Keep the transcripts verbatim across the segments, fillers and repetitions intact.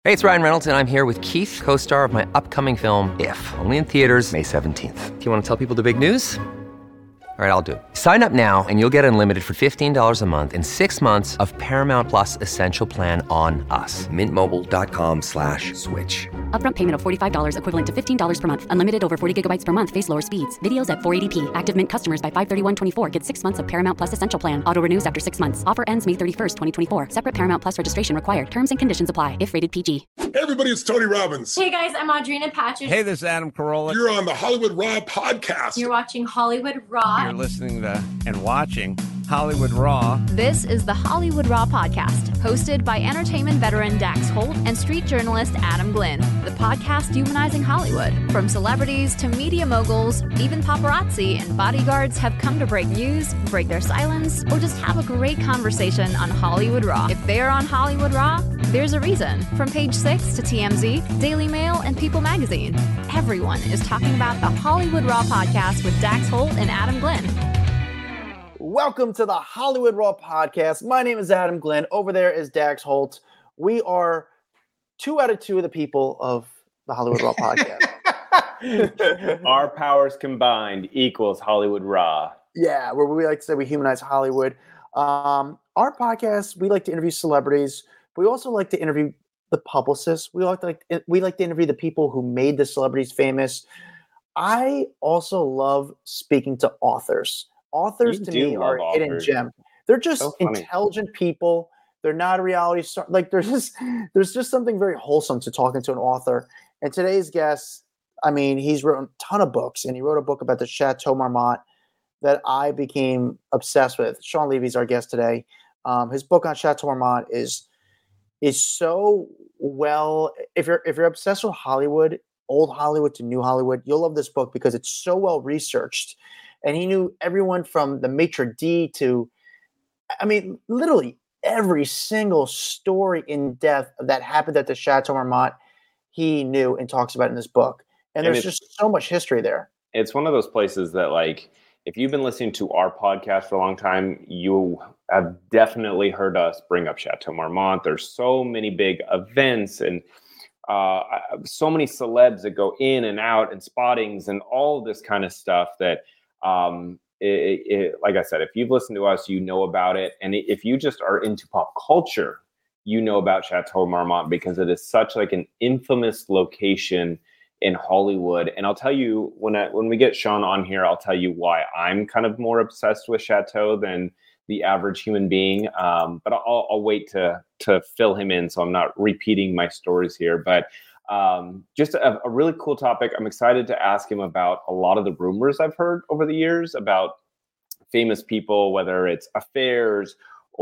Hey, it's Ryan Reynolds, and I'm here with Keith, co-star of my upcoming film, If, only in theaters May seventeenth. Do you want to tell people the big news? All right, I'll do it. Sign up now and you'll get unlimited for fifteen dollars a month and six months of Paramount Plus Essential Plan on us. Mint Mobile dot com slash switch. Upfront payment of forty-five dollars equivalent to fifteen dollars per month. Unlimited over forty gigabytes per month. Face lower speeds. Videos at four eighty p. Active Mint customers by five thirty-one twenty-four get six months of Paramount Plus Essential Plan. Auto renews after six months. Offer ends May thirty-first, twenty twenty-four. Separate Paramount Plus registration required. Terms and conditions apply if rated P G. Hey everybody, it's Tony Robbins. Hey guys, I'm Audrina Patridge. Hey, this is Adam Carolla. You're on the Hollywood Raw podcast. You're watching Hollywood Raw. You're listening to and watching Hollywood Raw. This is the Hollywood Raw podcast, hosted by entertainment veteran Dax Holt and street journalist Adam Glynn. The podcast humanizing Hollywood. From celebrities to media moguls, even paparazzi and bodyguards have come to break news, break their silence, or just have a great conversation on Hollywood Raw. If they're on Hollywood Raw, there's a reason. From Page Six to T M Z, Daily Mail, and People Magazine, everyone is talking about the Hollywood Raw podcast with Dax Holt and Adam Glynn. Welcome to the Hollywood Raw podcast. My name is Adam Glynn. Over there is Dax Holt. We are two out of two of the people of the Hollywood Raw podcast. Our powers combined equals Hollywood Raw. Yeah, where we like to say we humanize Hollywood. Um, our podcast, we like to interview celebrities. But we also like to interview the publicists. We like to like we like to interview the people who made the celebrities famous. I also love speaking to authors. Authors You to do me love are a hidden authors. gem. They're just So funny. intelligent people. They're not a reality star. Like there's just there's just something very wholesome to talking to an author. And today's guest, I mean, he's written a ton of books, and he wrote a book about the Chateau Marmont that I became obsessed with. Sean Levy's our guest today. Um, his book on Chateau Marmont is is so well. If you're if you're obsessed with Hollywood, old Hollywood to new Hollywood, you'll love this book because it's so well researched. And he knew everyone from the maitre d' to, I mean, literally every single story in depth that happened at the Chateau Marmont, he knew and talks about in this book. And, And there's it's- just so much history there. It's one of those places that, like, if you've been listening to our podcast for a long time, you have definitely heard us bring up Chateau Marmont. There's so many big events and uh, so many celebs that go in and out and spottings and all this kind of stuff that, um, it, it, like I said, if you've listened to us, you know about it. And if you just are into pop culture, you know about Chateau Marmont because it is such like an infamous location in Hollywood. And I'll tell you, when I, when we get Sean on here, I'll tell you why I'm kind of more obsessed with Chateau than the average human being. Um, but I'll, I'll wait to to fill him in, so I'm not repeating my stories here. But um, just a, a really cool topic. I'm excited to ask him about a lot of the rumors I've heard over the years about famous people, whether it's affairs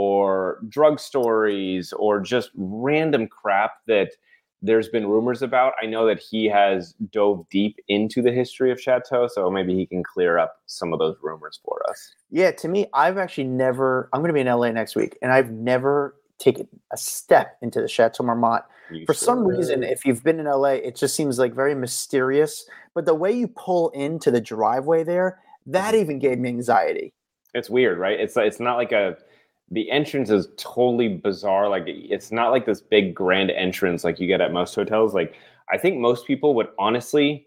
or drug stories or just random crap that there's been rumors about. I know that he has dove deep into the history of Chateau, so maybe he can clear up some of those rumors for us. Yeah, to me, I've actually never, I'm going to be in L A next week, and I've never taken a step into the Chateau Marmont. You For sure? some reason, if you've been in L A, it just seems like very mysterious. But the way you pull into the driveway there, that even gave me anxiety. It's weird, right? It's it's not like a, the entrance is totally bizarre. Like it's not like this big grand entrance like you get at most hotels. Like I think most people would honestly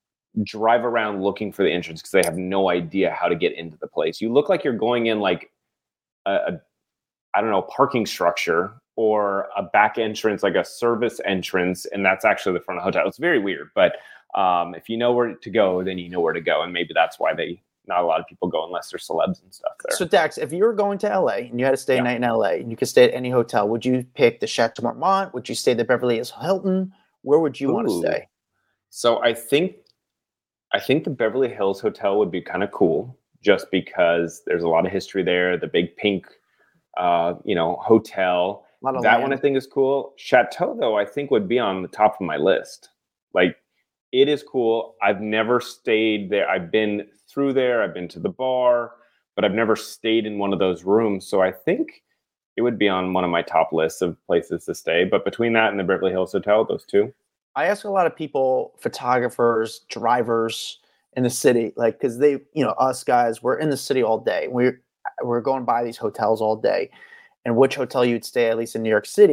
drive around looking for the entrance because they have no idea how to get into the place. You look like you're going in like a, a I don't know, parking structure or a back entrance, like a service entrance, and that's actually the front of the hotel. It's very weird, but um, if you know where to go, then you know where to go, and maybe that's why they not a lot of people go unless they're celebs and stuff there. So, Dax, if you were going to L A and you had to stay Yeah. a night in L A and you could stay at any hotel, would you pick the Chateau Marmont? Would you stay at the Beverly Hills Hilton? Where would you want to Ooh. stay? So I think I think the Beverly Hills Hotel would be kind of cool, just because there's a lot of history there. The big pink, uh, you know, hotel. A lot of That land. one I think is cool. Chateau, though, I think would be on the top of my list. Like, it is cool. I've never stayed there. I've been through there. I've been to the bar, but I've never stayed in one of those rooms. So I think it would be on one of my top lists of places to stay. But between that and the Beverly Hills Hotel, those two. I ask a lot of people, photographers, drivers in the city, like, because they, you know, us guys, we're in the city all day. We're we're going by these hotels all day, and which hotel you'd stay, at least in New York City.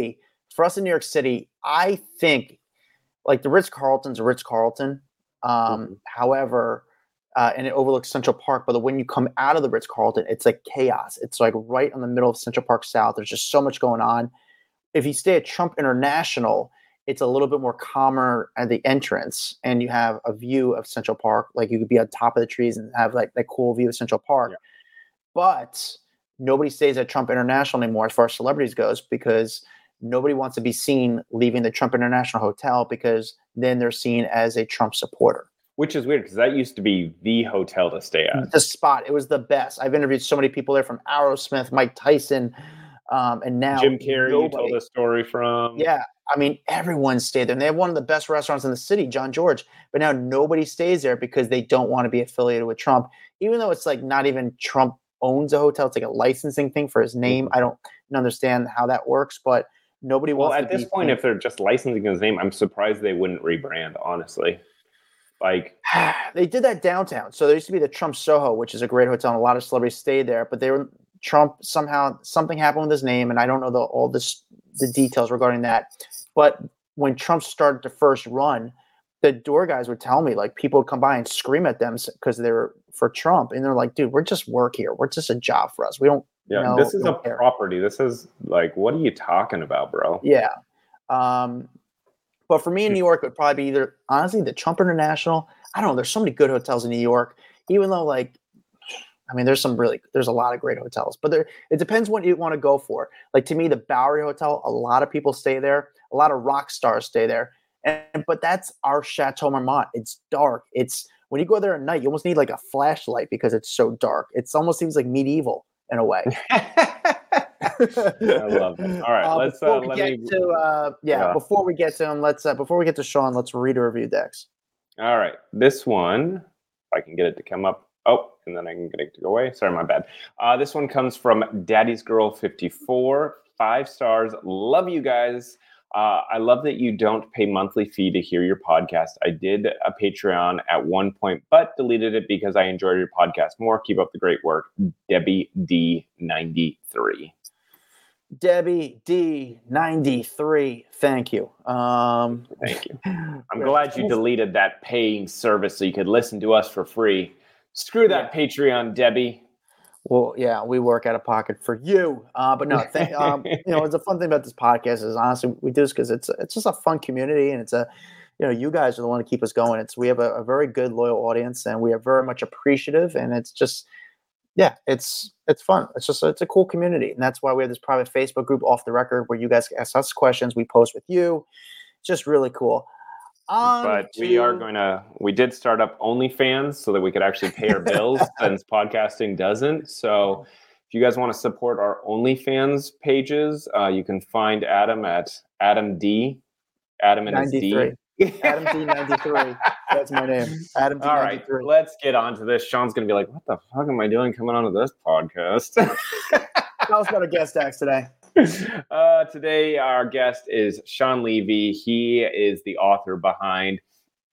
for us in New York City, I think like the Ritz-Carlton's a Ritz-Carlton. Um, mm-hmm. However, uh, and it overlooks Central Park, but when you come out of the Ritz-Carlton, it's like chaos. It's like right in the middle of Central Park South. There's just so much going on. If you stay at Trump International, it's a little bit more calmer at the entrance, and you have a view of Central Park. Like you could be on top of the trees and have like that cool view of Central Park. Yeah. But nobody stays at Trump International anymore as far as celebrities goes, because nobody wants to be seen leaving the Trump International Hotel, because then they're seen as a Trump supporter. Which is weird because that used to be the hotel to stay at. The spot. It was the best. I've interviewed so many people there, from Aerosmith, Mike Tyson, um, and now Jim Carrey, nobody. You told a story from. Yeah. I mean, everyone stayed there. And they have one of the best restaurants in the city, John George. But now nobody stays there because they don't want to be affiliated with Trump, even though it's like not even Trump owns a hotel. It's like a licensing thing for his name. I don't understand how that works, but nobody well, wants at to this be point, seen. If they're just licensing his name, I'm surprised they wouldn't rebrand, honestly. Like they did that downtown. So there used to be the Trump Soho, which is a great hotel, and a lot of celebrities stayed there, but they were Trump somehow something happened with his name, and I don't know the, all this the details regarding that. But when Trump started to first run, the door guys would tell me, like, people would come by and scream at them because they were for Trump, and they're like, "Dude, we're just work here. We're just a job for us. We don't." Yeah, know, this is a care. property. This is like, what are you talking about, bro? Yeah. Um, but for me in New York, it would probably be either, honestly, the Trump International. I don't know. There's so many good hotels in New York, even though, like, I mean, there's some really, there's a lot of great hotels, but there, it depends what you want to go for. Like, to me, the Bowery Hotel, a lot of people stay there. A lot of rock stars stay there. And, but that's our Chateau Marmont. It's dark. It's, when you go there at night, you almost need like a flashlight because it's so dark. It almost seems like medieval in a way. I love it. All right, uh, let's before uh, we let get me. to uh, yeah, yeah. Before we get to him, let's uh, before we get to Sean, let's read a review, Dex. All right, this one, if I can get it to come up. Oh, and then I can get it to go away. Sorry, my bad. Uh, this one comes from Daddy's Girl fifty-four, five stars. Love you guys. Uh, I love that you don't pay monthly fee to hear your podcast. I did a Patreon at one point, but deleted it because I enjoyed your podcast more. Keep up the great work. Debbie D ninety-three. Debbie D ninety-three. Thank you. Um, Thank you. I'm glad you deleted that paying service so you could listen to us for free. Screw that yeah. Patreon, Debbie. Well, yeah, we work out of pocket for you. Uh, but no, th- um, you know, it's a fun thing about this podcast is honestly we do this because it's it's just a fun community, and it's a, you know, you guys are the one to keep us going. It's we have a, a very good loyal audience, and we are very much appreciative, and it's just, yeah, it's it's fun. It's just it's a cool community, and that's why we have this private Facebook group, Off the Record, where you guys ask us questions, we post with you. It's just really cool. Um, but we are going to, we did start up OnlyFans so that we could actually pay our bills since podcasting doesn't. So if you guys want to support our OnlyFans pages, uh, you can find Adam at Adam D. Adam and his D. Adam D ninety-three. That's my name. Adam D ninety-three. All right, let's get on to this. Sean's going to be like, what the fuck am I doing coming onto this podcast? Tell us about our guest Dax today. Uh, today, our guest is Sean Levy. He is the author behind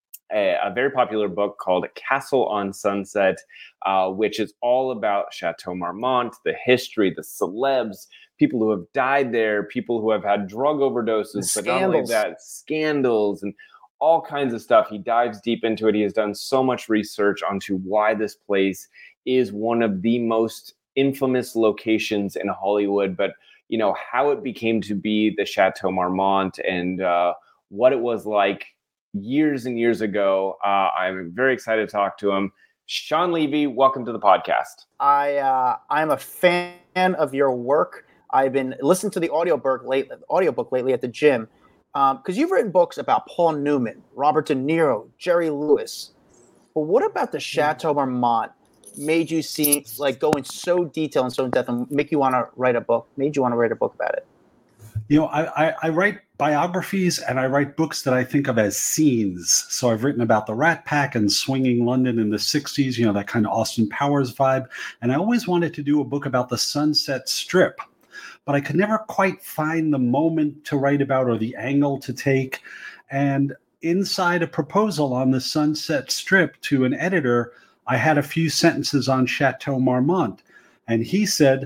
a, a very popular book called Castle on Sunset, uh, which is all about Chateau Marmont, the history, the celebs, people who have died there, people who have had drug overdoses, but not only that, scandals and all kinds of stuff. He dives deep into it. He has done so much research onto why this place is one of the most infamous locations in Hollywood, but you know, how it became to be the Chateau Marmont and uh, what it was like years and years ago. Uh, I'm very excited to talk to him. Sean Levy, welcome to the podcast. I, uh, I'm a fan of your work. I've been listening to the audiobook, late, audiobook lately at the gym because um, you've written books about Paul Newman, Robert De Niro, Jerry Lewis. But what about the Chateau Marmont made you see, like, go in so detail and so in depth and make you want to write a book, made you want to write a book about it? You know, I, I, I write biographies and I write books that I think of as scenes. So I've written about the Rat Pack and swinging London in the sixties, you know, that kind of Austin Powers vibe. And I always wanted to do a book about the Sunset Strip, but I could never quite find the moment to write about or the angle to take. And inside a proposal on the Sunset Strip to an editor, I had a few sentences on Chateau Marmont, and he said,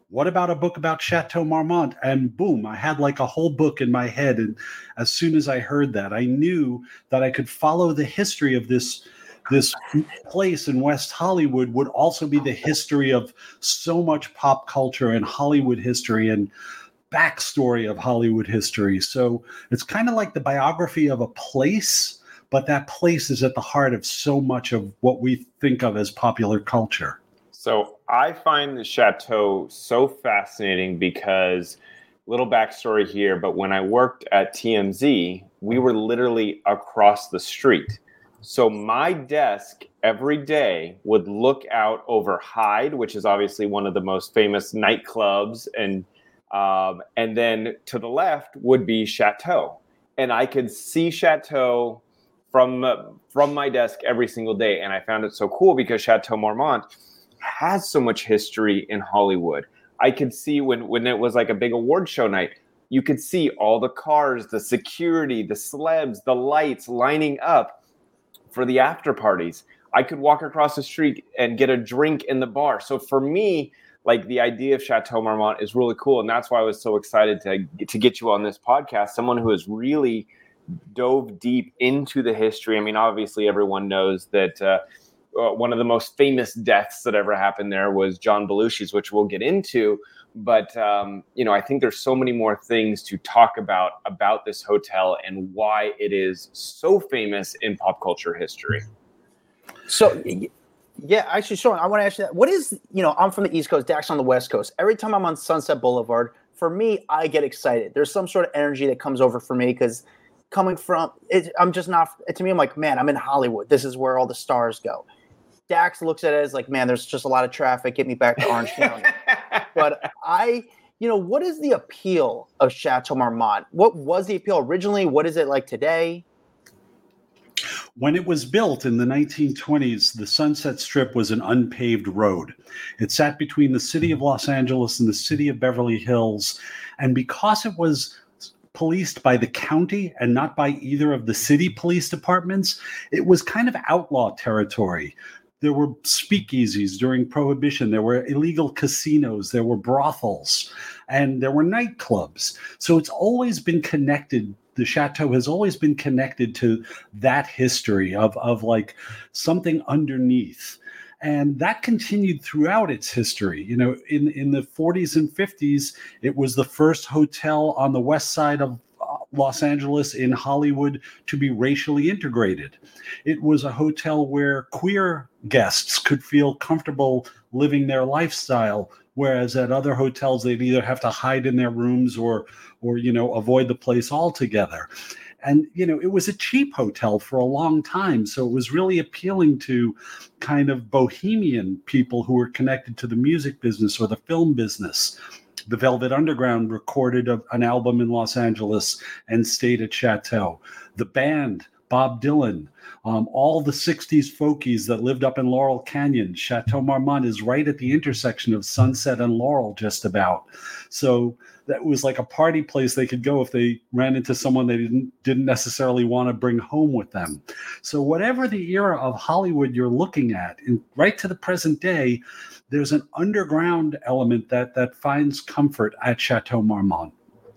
what about a book about Chateau Marmont? And boom, I had like a whole book in my head. And as soon as I heard that, I knew that I could follow the history of this this place in West Hollywood would also be the history of so much pop culture and Hollywood history and backstory of Hollywood history. So it's kind of like the biography of a place, but that place is at the heart of so much of what we think of as popular culture. So I find the Chateau so fascinating because, little backstory here, but when I worked at T M Z, we were literally across the street. So my desk every day would look out over Hyde, which is obviously one of the most famous nightclubs, and um, and then to the left would be Chateau, and I could see Chateau from uh, from my desk every single day, and I found it so cool because Chateau Marmont has so much history in Hollywood. I could see when when it was like a big award show night, you could see all the cars, the security, the celebs, the lights lining up for the after parties. I could walk across the street and get a drink in the bar. So for me, like the idea of Chateau Marmont is really cool. And that's why I was so excited to, to get you on this podcast, someone who has really dove deep into the history. I mean, obviously everyone knows that uh, one of the most famous deaths that ever happened there was John Belushi's, which we'll get into. But, um, you know, I think there's so many more things to talk about, about this hotel and why it is so famous in pop culture history. So, yeah, actually, Sean, I want to ask you that. What is, you know, I'm from the East Coast, Dax on the West Coast. Every time I'm on Sunset Boulevard, for me, I get excited. There's some sort of energy that comes over for me because coming from, it, I'm just not, to me, I'm like, man, I'm in Hollywood. This is where all the stars go. Dax looks at it as like, man, there's just a lot of traffic. Get me back to Orange County. But I, you know, what is the appeal of Chateau Marmont? What was the appeal originally? What is it like today? When it was built in the nineteen twenties, the Sunset Strip was an unpaved road. It sat between the city of Los Angeles and the city of Beverly Hills. And because it was policed by the county and not by either of the city police departments, it was kind of outlaw territory. There were speakeasies during Prohibition. There were illegal casinos. There were brothels. And there were nightclubs. So it's always been connected. The Chateau has always been connected to that history of, of like something underneath. And that continued throughout its history. You know, in, in the forties and fifties, it was the first hotel on the west side of Los Angeles in Hollywood to be racially integrated. It was a hotel where queer guests could feel comfortable living their lifestyle, whereas at other hotels they'd either have to hide in their rooms or, or you know, avoid the place altogether. And, you know, it was a cheap hotel for a long time. So it was really appealing to kind of bohemian people who were connected to the music business or the film business. The Velvet Underground recorded a, an album in Los Angeles and stayed at Chateau. The band, Bob Dylan, um, all the sixties folkies that lived up in Laurel Canyon. Chateau Marmont is right at the intersection of Sunset and Laurel, just about. So that was like a party place they could go if they ran into someone they didn't didn't necessarily want to bring home with them. So whatever the era of Hollywood you're looking at, in, right to the present day, there's an underground element that that finds comfort at Chateau Marmont.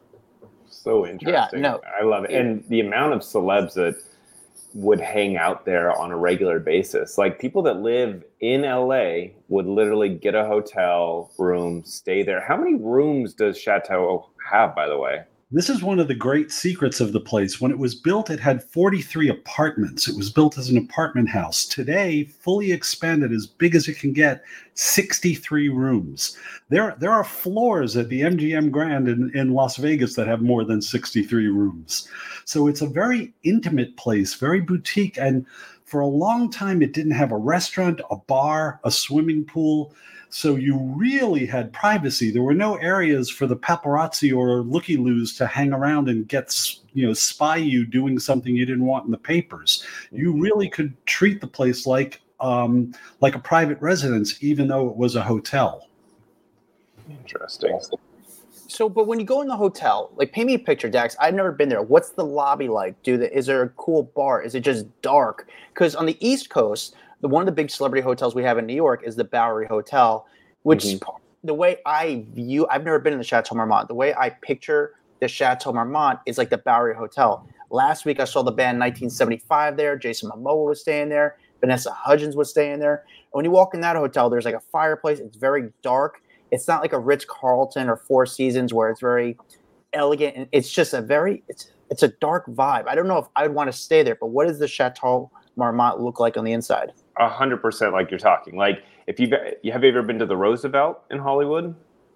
So interesting. Yeah, no. I love it. And the amount of celebs that would hang out there on a regular basis. Like people that live in L A would literally get a hotel room, stay there. How many rooms does Chateau have, by the way? This is one of the great secrets of the place. When it was built, it had forty-three apartments. It was built as an apartment house. Today, fully expanded, as big as it can get, sixty-three rooms. There, there are floors at the M G M Grand in, in Las Vegas that have more than sixty-three rooms. So it's a very intimate place, very boutique. And for a long time, it didn't have a restaurant, a bar, a swimming pool. So you really had privacy. There were no areas for the paparazzi or looky-loos to hang around and get, you know, spy you doing something you didn't want in the papers. You really could treat the place like um, like a private residence, even though it was a hotel. Interesting. So, but when you go in the hotel, like paint me a picture, Dax. I've never been there. What's the lobby like? Do the, is there a cool bar? Is it just dark? Because on the East Coast, the one of the big celebrity hotels we have in New York is the Bowery Hotel, which mm-hmm. the way I view, I've never been in the Chateau Marmont. The way I picture the Chateau Marmont is like the Bowery Hotel. Last week I saw the band nineteen seventy-five there. Jason Momoa was staying there. Vanessa Hudgens was staying there. And when you walk in that hotel, there's like a fireplace. It's very dark. It's not like a Ritz-Carlton or Four Seasons where it's very elegant. And it's just a very, it's it's a dark vibe. I don't know if I would want to stay there, but what does the Chateau Marmont look like on the inside? A hundred percent like you're talking. Like if you've, have you ever been to the Roosevelt in Hollywood?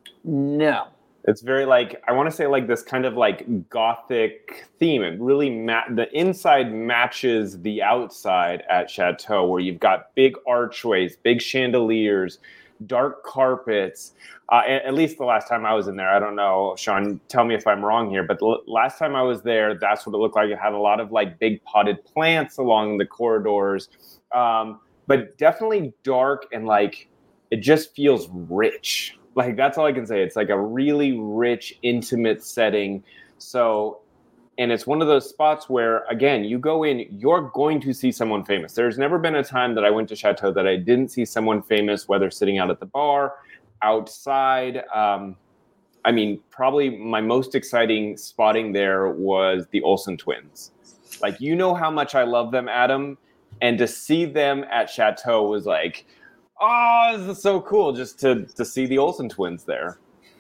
No. It's very like, I want to say like this kind of like gothic theme. It really, ma- the inside matches the outside at Chateau, where you've got big archways, big chandeliers, dark carpets. Uh, at, at least the last time I was in there, I don't know, Sean, tell me if I'm wrong here, but the l- last time I was there, that's what it looked like. It had a lot of like big potted plants along the corridors, um, but definitely dark and like, it just feels rich. Like, that's all I can say. It's like a really rich, intimate setting. So, and it's one of those spots where, again, you go in, you're going to see someone famous. There's never been a time that I went to Chateau that I didn't see someone famous, whether sitting out at the bar, outside. Um, I mean, probably my most exciting spotting there was the Olsen twins. Like, you know how much I love them, Adam. And to see them at Chateau was like, oh, this is so cool just to to see the Olsen twins there.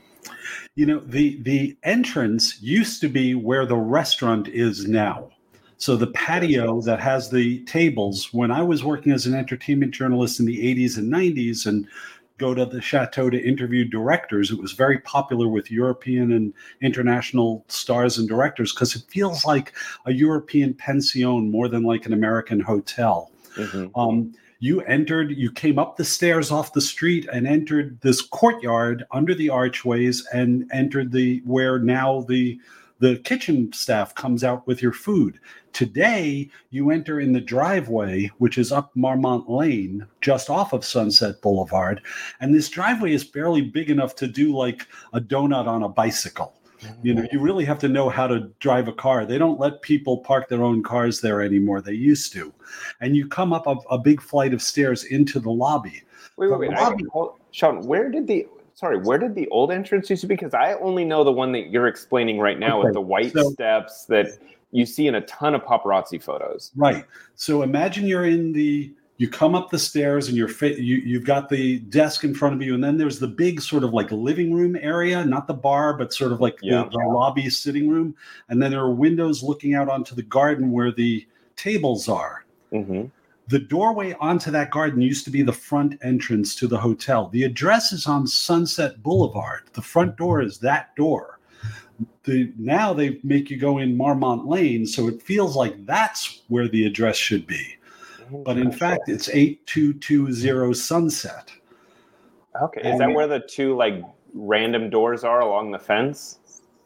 You know, the the entrance used to be where the restaurant is now. So the patio that has the tables, when I was working as an entertainment journalist in the eighties and nineties and go to the Chateau to interview directors, it was very popular with European and international stars and directors because it feels like a European pension more than like an American hotel. Mm-hmm. Um, You entered, you came up the stairs off the street and entered this courtyard under the archways and entered the where now the the kitchen staff comes out with your food. Today, you enter in the driveway, which is up Marmont Lane, just off of Sunset Boulevard. And this driveway is barely big enough to do like a donut on a bicycle. You know, you really have to know how to drive a car. They don't let people park their own cars there anymore. They used to. And you come up a, a big flight of stairs into the lobby. Wait, wait, wait. Lobby, I, Sean, where did the sorry, where did the old entrance used to be? Because I only know the one that you're explaining right now okay, with the white so, steps that you see in a ton of paparazzi photos. Right. So imagine you're in the You come up the stairs and you're fa- you, you've got the desk in front of you. And then there's the big sort of like living room area, not the bar, but sort of like yeah. the, the lobby sitting room. And then there are windows looking out onto the garden where the tables are. Mm-hmm. The doorway onto that garden used to be the front entrance to the hotel. The address is on Sunset Boulevard. The front door is that door. The, now they make you go in Marmont Lane. So it feels like that's where the address should be. But in fact, it's eight two two zero Sunset. Okay. Is and that where the two like random doors are along the fence?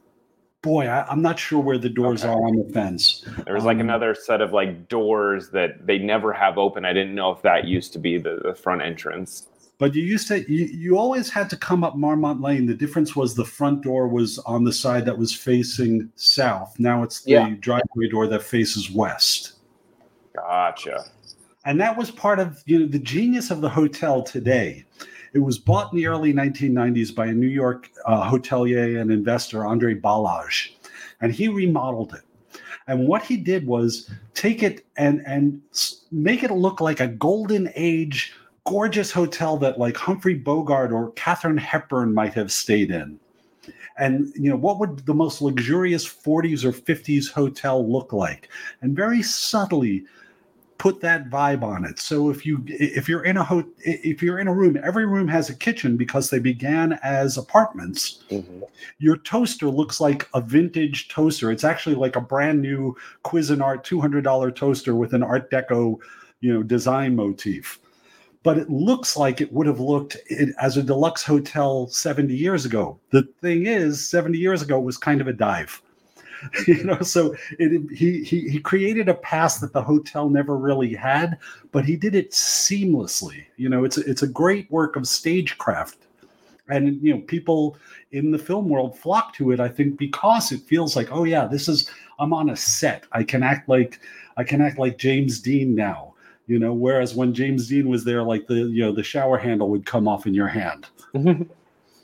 Boy, I, I'm not sure where the doors okay. are on the fence. There was like um, another set of like doors that they never have open. I didn't know if that used to be the, the front entrance. But you used to, you, you always had to come up Marmont Lane. The difference was the front door was on the side that was facing south. Now it's the yeah. driveway door that faces west. Gotcha. And that was part of you know the genius of the hotel today. It was bought in the early nineteen nineties by a New York uh, hotelier and investor, Andre Balazs, and he remodeled it. And what he did was take it and and make it look like a golden age, gorgeous hotel that like Humphrey Bogart or Katharine Hepburn might have stayed in. And you know what would the most luxurious forties or fifties hotel look like? And very subtly put that vibe on it. So if you if you're in a ho- if you're in a room, every room has a kitchen because they began as apartments. Mm-hmm. Your toaster looks like a vintage toaster. It's actually like a brand new Cuisinart two hundred dollars toaster with an Art Deco, you know, design motif. But it looks like it would have looked as a deluxe hotel seventy years ago. The thing is, seventy years ago was kind of a dive. You know, so it, he, he he created a past that the hotel never really had, but he did it seamlessly. You know, it's a, it's a great work of stagecraft, and you know, people in the film world flock to it. I think because it feels like, oh yeah, this is I'm on a set. I can act like I can act like James Dean now. You know, whereas when James Dean was there, like the you know the shower handle would come off in your hand.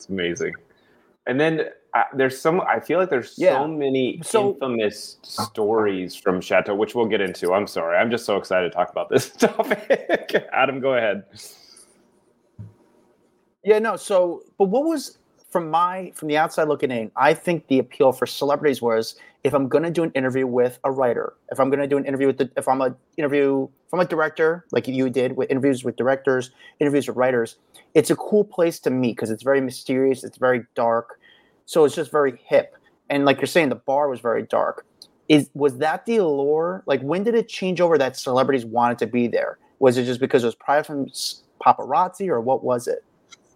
It's amazing. And then uh, there's some, I feel like there's Yeah. so many So- infamous stories from Chateau, which we'll get into. I'm sorry. I'm just so excited to talk about this topic. Adam, go ahead. Yeah, no. So, but what was from my from the outside looking in? I think the appeal for celebrities was if I'm going to do an interview with a writer, if I'm going to do an interview with the, if I'm a interview from a director like you did with interviews with directors, interviews with writers, it's a cool place to meet because it's very mysterious, it's very dark, so it's just very hip. And like you're saying, the bar was very dark. Is was that the allure? Like, when did it change over that celebrities wanted to be there? Was it just because it was private from paparazzi, or what was it?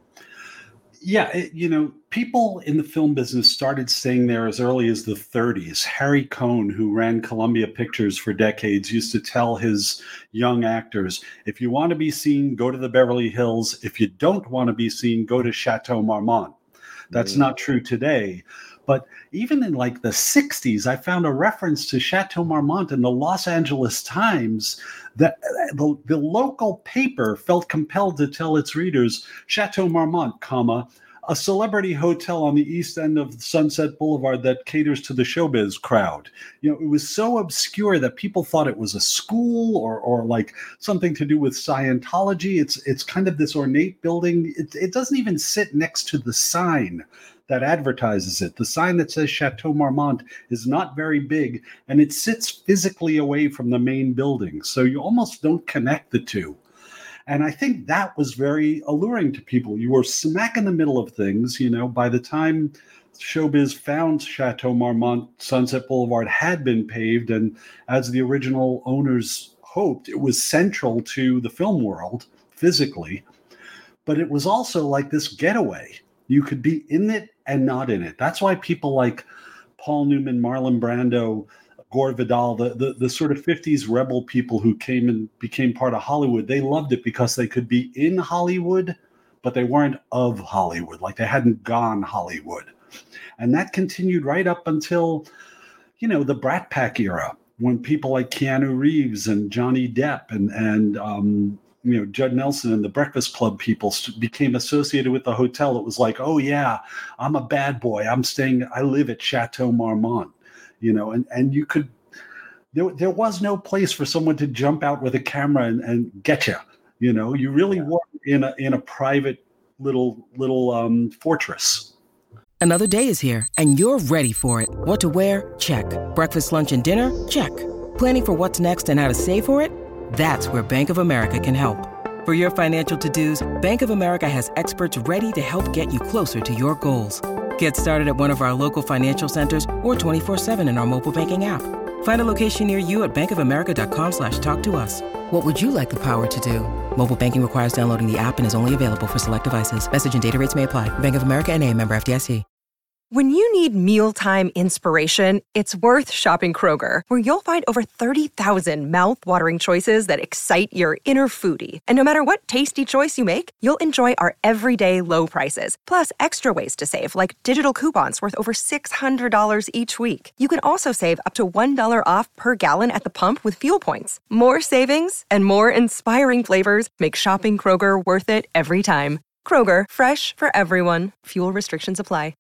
Yeah, it, you know, people in the film business started staying there as early as the thirties. Harry Cohn, who ran Columbia Pictures for decades, used to tell his young actors, if you want to be seen, go to the Beverly Hills. If you don't want to be seen, go to Chateau Marmont. That's mm. not true today. But even in like the sixties, I found a reference to Chateau Marmont in the Los Angeles Times that the, the local paper felt compelled to tell its readers, Chateau Marmont, comma, a celebrity hotel on the east end of Sunset Boulevard that caters to the showbiz crowd. You know, it was so obscure that people thought it was a school or or like something to do with Scientology. It's it's kind of this ornate building. It, it doesn't even sit next to the sign that advertises it. The sign that says Chateau Marmont is not very big, and it sits physically away from the main building. So you almost don't connect the two. And I think that was very alluring to people. You were smack in the middle of things. You know, by the time showbiz found Chateau Marmont, Sunset Boulevard had been paved. And as the original owners hoped, it was central to the film world physically. But it was also like this getaway. You could be in it and not in it. That's why people like Paul Newman, Marlon Brando, Gore Vidal, the, the, the sort of fifties rebel people who came and became part of Hollywood, they loved it because they could be in Hollywood, but they weren't of Hollywood. Like they hadn't gone Hollywood. And that continued right up until, you know, the Brat Pack era, when people like Keanu Reeves and Johnny Depp and, and um, you know, Judd Nelson and the Breakfast Club people became associated with the hotel. It was like, oh yeah, I'm a bad boy. I'm staying, I live at Chateau Marmont, you know, and, and you could, there, there was no place for someone to jump out with a camera and, and get you, you know, you really yeah. were in a, in a private little, little um, fortress. Another day is here and you're ready for it. What to wear? Check. Breakfast, lunch, and dinner? Check. Planning for what's next and how to save for it? That's where Bank of America can help. For your financial to-dos, Bank of America has experts ready to help get you closer to your goals. Get started at one of our local financial centers or twenty-four seven in our mobile banking app. Find a location near you at bankofamerica.com slash talk to us. What would you like the power to do? Mobile banking requires downloading the app and is only available for select devices. Message and data rates may apply. Bank of America N A, member F D I C. When you need mealtime inspiration, it's worth shopping Kroger, where you'll find over thirty thousand mouth-watering choices that excite your inner foodie. And no matter what tasty choice you make, you'll enjoy our everyday low prices, plus extra ways to save, like digital coupons worth over six hundred dollars each week. You can also save up to one dollar off per gallon at the pump with fuel points. More savings and more inspiring flavors make shopping Kroger worth it every time. Kroger, fresh for everyone. Fuel restrictions apply.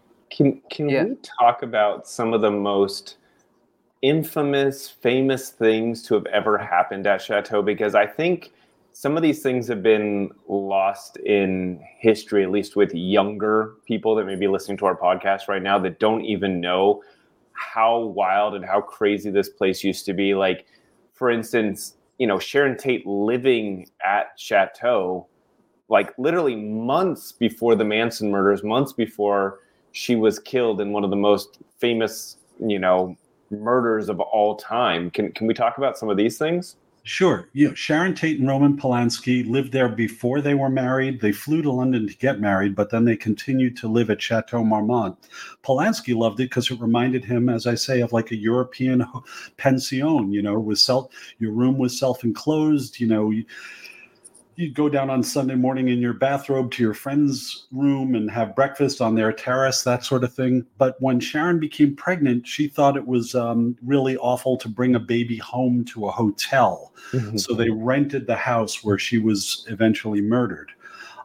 Can can yeah. we talk about some of the most infamous, famous things to have ever happened at Chateau? Because I think some of these things have been lost in history, at least with younger people that may be listening to our podcast right now that don't even know how wild and how crazy this place used to be. Like, for instance, you know, Sharon Tate living at Chateau, like literally months before the Manson murders, months before she was killed in one of the most famous, you know, murders of all time. Can can we talk about some of these things? Sure. You know, Sharon Tate and Roman Polanski lived there before they were married. They flew to London to get married, but then they continued to live at Chateau Marmont. Polanski loved it because it reminded him, as I say, of like a European pension. You know, with self, your room was self-enclosed. You know. You, You'd go down on Sunday morning in your bathrobe to your friend's room and have breakfast on their terrace, that sort of thing. But when Sharon became pregnant, she thought it was um, really awful to bring a baby home to a hotel. Mm-hmm. So they rented the house where she was eventually murdered.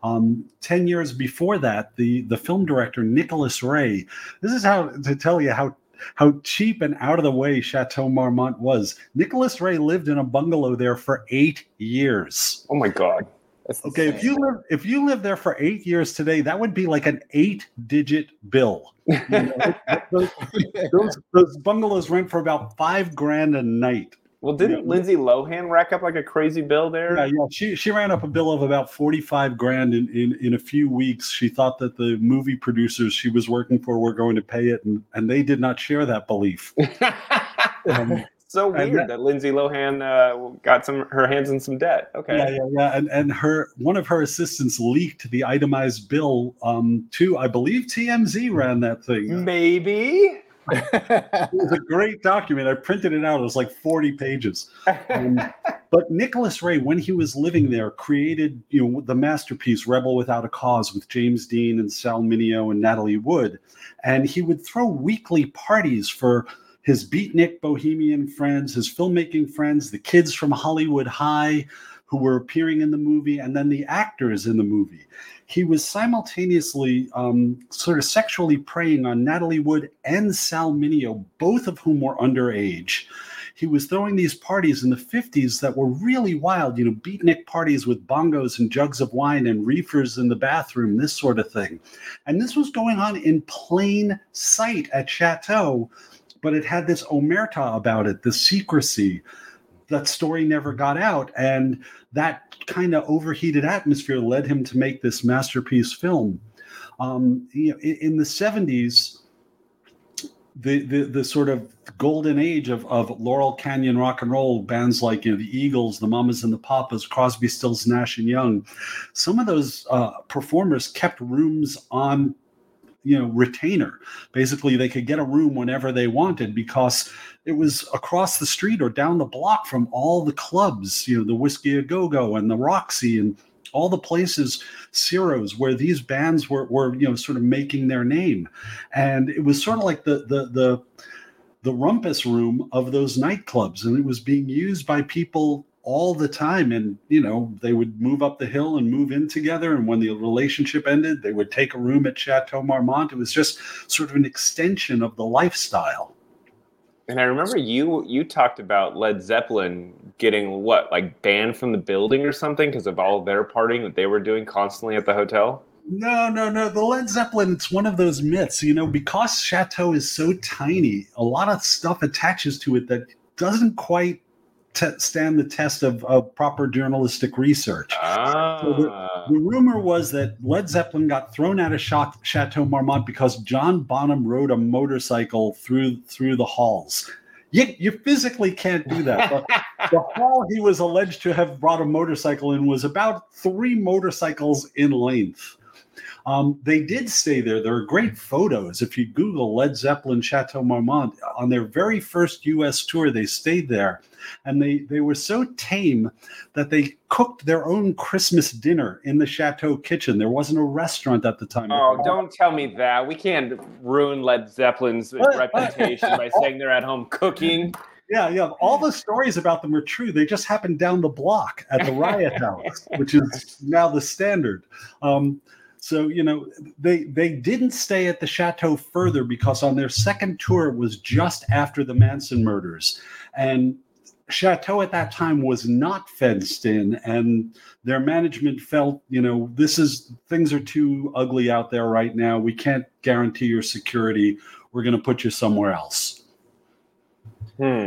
Um, Ten years before that, the, the film director, Nicholas Ray, this is how to tell you how how cheap and out of the way Chateau Marmont was. Nicholas Ray lived in a bungalow there for eight years. Oh my God. That's okay, insane. if you live if you live there for eight years today, that would be like an eight-digit bill. You know, those, those, those bungalows rent for about five grand a night. Well, didn't Yeah. Lindsay Lohan rack up like a crazy bill there? Yeah, yeah. She she ran up a bill of about forty-five grand in, in, in a few weeks. She thought that the movie producers she was working for were going to pay it, and, and they did not share that belief. um, so weird that, that, that Lindsay Lohan uh, got some her hands in some debt. Okay. Yeah, yeah, yeah. And and her one of her assistants leaked the itemized bill um, to, I believe, T M Z ran that thing. Maybe. It was a great document. I printed it out. It was like forty pages. Um, but Nicholas Ray, when he was living there, created you know the masterpiece Rebel Without a Cause with James Dean and Sal Mineo and Natalie Wood. And he would throw weekly parties for his beatnik bohemian friends, his filmmaking friends, the kids from Hollywood High who were appearing in the movie, and then the actors in the movie. He was simultaneously um, sort of sexually preying on Natalie Wood and Sal Mineo, both of whom were underage. He was throwing these parties in the fifties that were really wild, you know, beatnik parties with bongos and jugs of wine and reefers in the bathroom, this sort of thing. And this was going on in plain sight at Chateau, but it had this omerta about it, the secrecy. That story never got out, and that kind of overheated atmosphere led him to make this masterpiece film. Um, you know, in, in the seventies, the, the the sort of golden age of, of Laurel Canyon rock and roll bands like you know the Eagles, the Mamas and the Papas, Crosby, Stills, Nash and Young, some of those uh, performers kept rooms on you know retainer. Basically, they could get a room whenever they wanted because it was across the street or down the block from all the clubs, you know, the Whiskey A Go-Go and the Roxy and all the places, Ciro's, where these bands were, were, you know, sort of making their name. And it was sort of like the, the, the, the rumpus room of those nightclubs. And it was being used by people all the time. And, you know, they would move up the hill and move in together. And when the relationship ended, they would take a room at Chateau Marmont. It was just sort of an extension of the lifestyle. And I remember you you talked about Led Zeppelin getting what, like banned from the building or something because of all their partying that they were doing constantly at the hotel? No, no, no. The Led Zeppelin, it's one of those myths, you know, because Chateau is so tiny, a lot of stuff attaches to it that doesn't quite t- stand the test of, of proper journalistic research. Ah. So the, the rumor was that Led Zeppelin got thrown out of Cha- Chateau Marmont because John Bonham rode a motorcycle through through the halls. You, you physically can't do that. But the hall he was alleged to have brought a motorcycle in was about three motorcycles in length. Um, they did stay there. There are great photos. If you Google Led Zeppelin Chateau Marmont, on their very first U S tour, they stayed there. And they, they were so tame that they cooked their own Christmas dinner in the Chateau kitchen. There wasn't a restaurant at the time. Oh, don't tell me that. We can't ruin Led Zeppelin's reputation by saying they're at home cooking. Yeah, yeah. All the stories about them are true. They just happened down the block at the Riot House, which is now the standard. Um, So, you know, they they didn't stay at the Chateau further because on their second tour it was just after the Manson murders. And Chateau at that time was not fenced in, and their management felt, you know, this is things are too ugly out there right now. We can't guarantee your security. We're going to put you somewhere else. Hmm.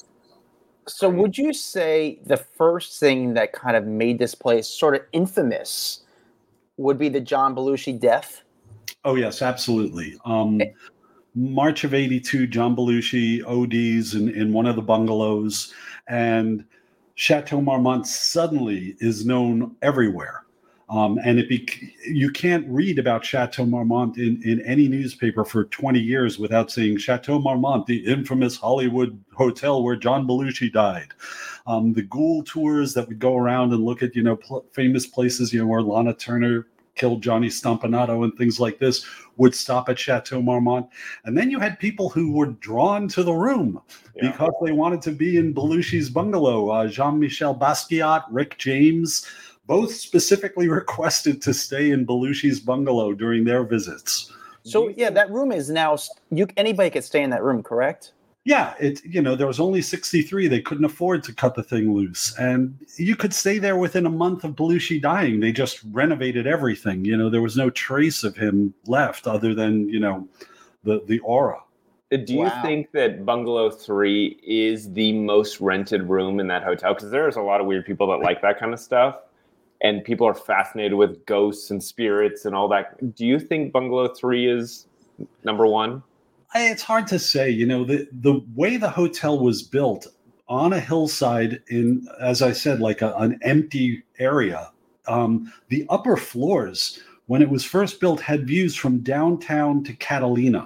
So would you say the first thing that kind of made this place sort of infamous would be the John Belushi death? Oh, yes, absolutely. Um, March of eighty-two, John Belushi O Ds in, in one of the bungalows, and Chateau Marmont suddenly is known everywhere. Um, and it be, you can't read about Chateau Marmont in, in any newspaper for twenty years without saying Chateau Marmont, the infamous Hollywood hotel where John Belushi died. Um, the ghoul tours that would go around and look at, you know, pl- famous places, you know, where Lana Turner killed Johnny Stompanato and things like this would stop at Chateau Marmont. And then you had people who were drawn to the room yeah. because they wanted to be in Belushi's bungalow. Uh, Jean-Michel Basquiat, Rick James, both specifically requested to stay in Belushi's bungalow during their visits. So yeah, that room is now you. Anybody could stay in that room, correct? Yeah, it you know there was only sixty-three. They couldn't afford to cut the thing loose, and you could stay there within a month of Belushi dying. They just renovated everything. You know, there was no trace of him left other than you know the the aura. Do you wow. think that Bungalow three is the most rented room in that hotel? Because there's a lot of weird people that like that kind of stuff, and people are fascinated with ghosts and spirits and all that. Do you think Bungalow three is number one? It's hard to say. You know, the, the way the hotel was built on a hillside in, as I said, like a, an empty area, um, the upper floors, when it was first built, had views from downtown to Catalina.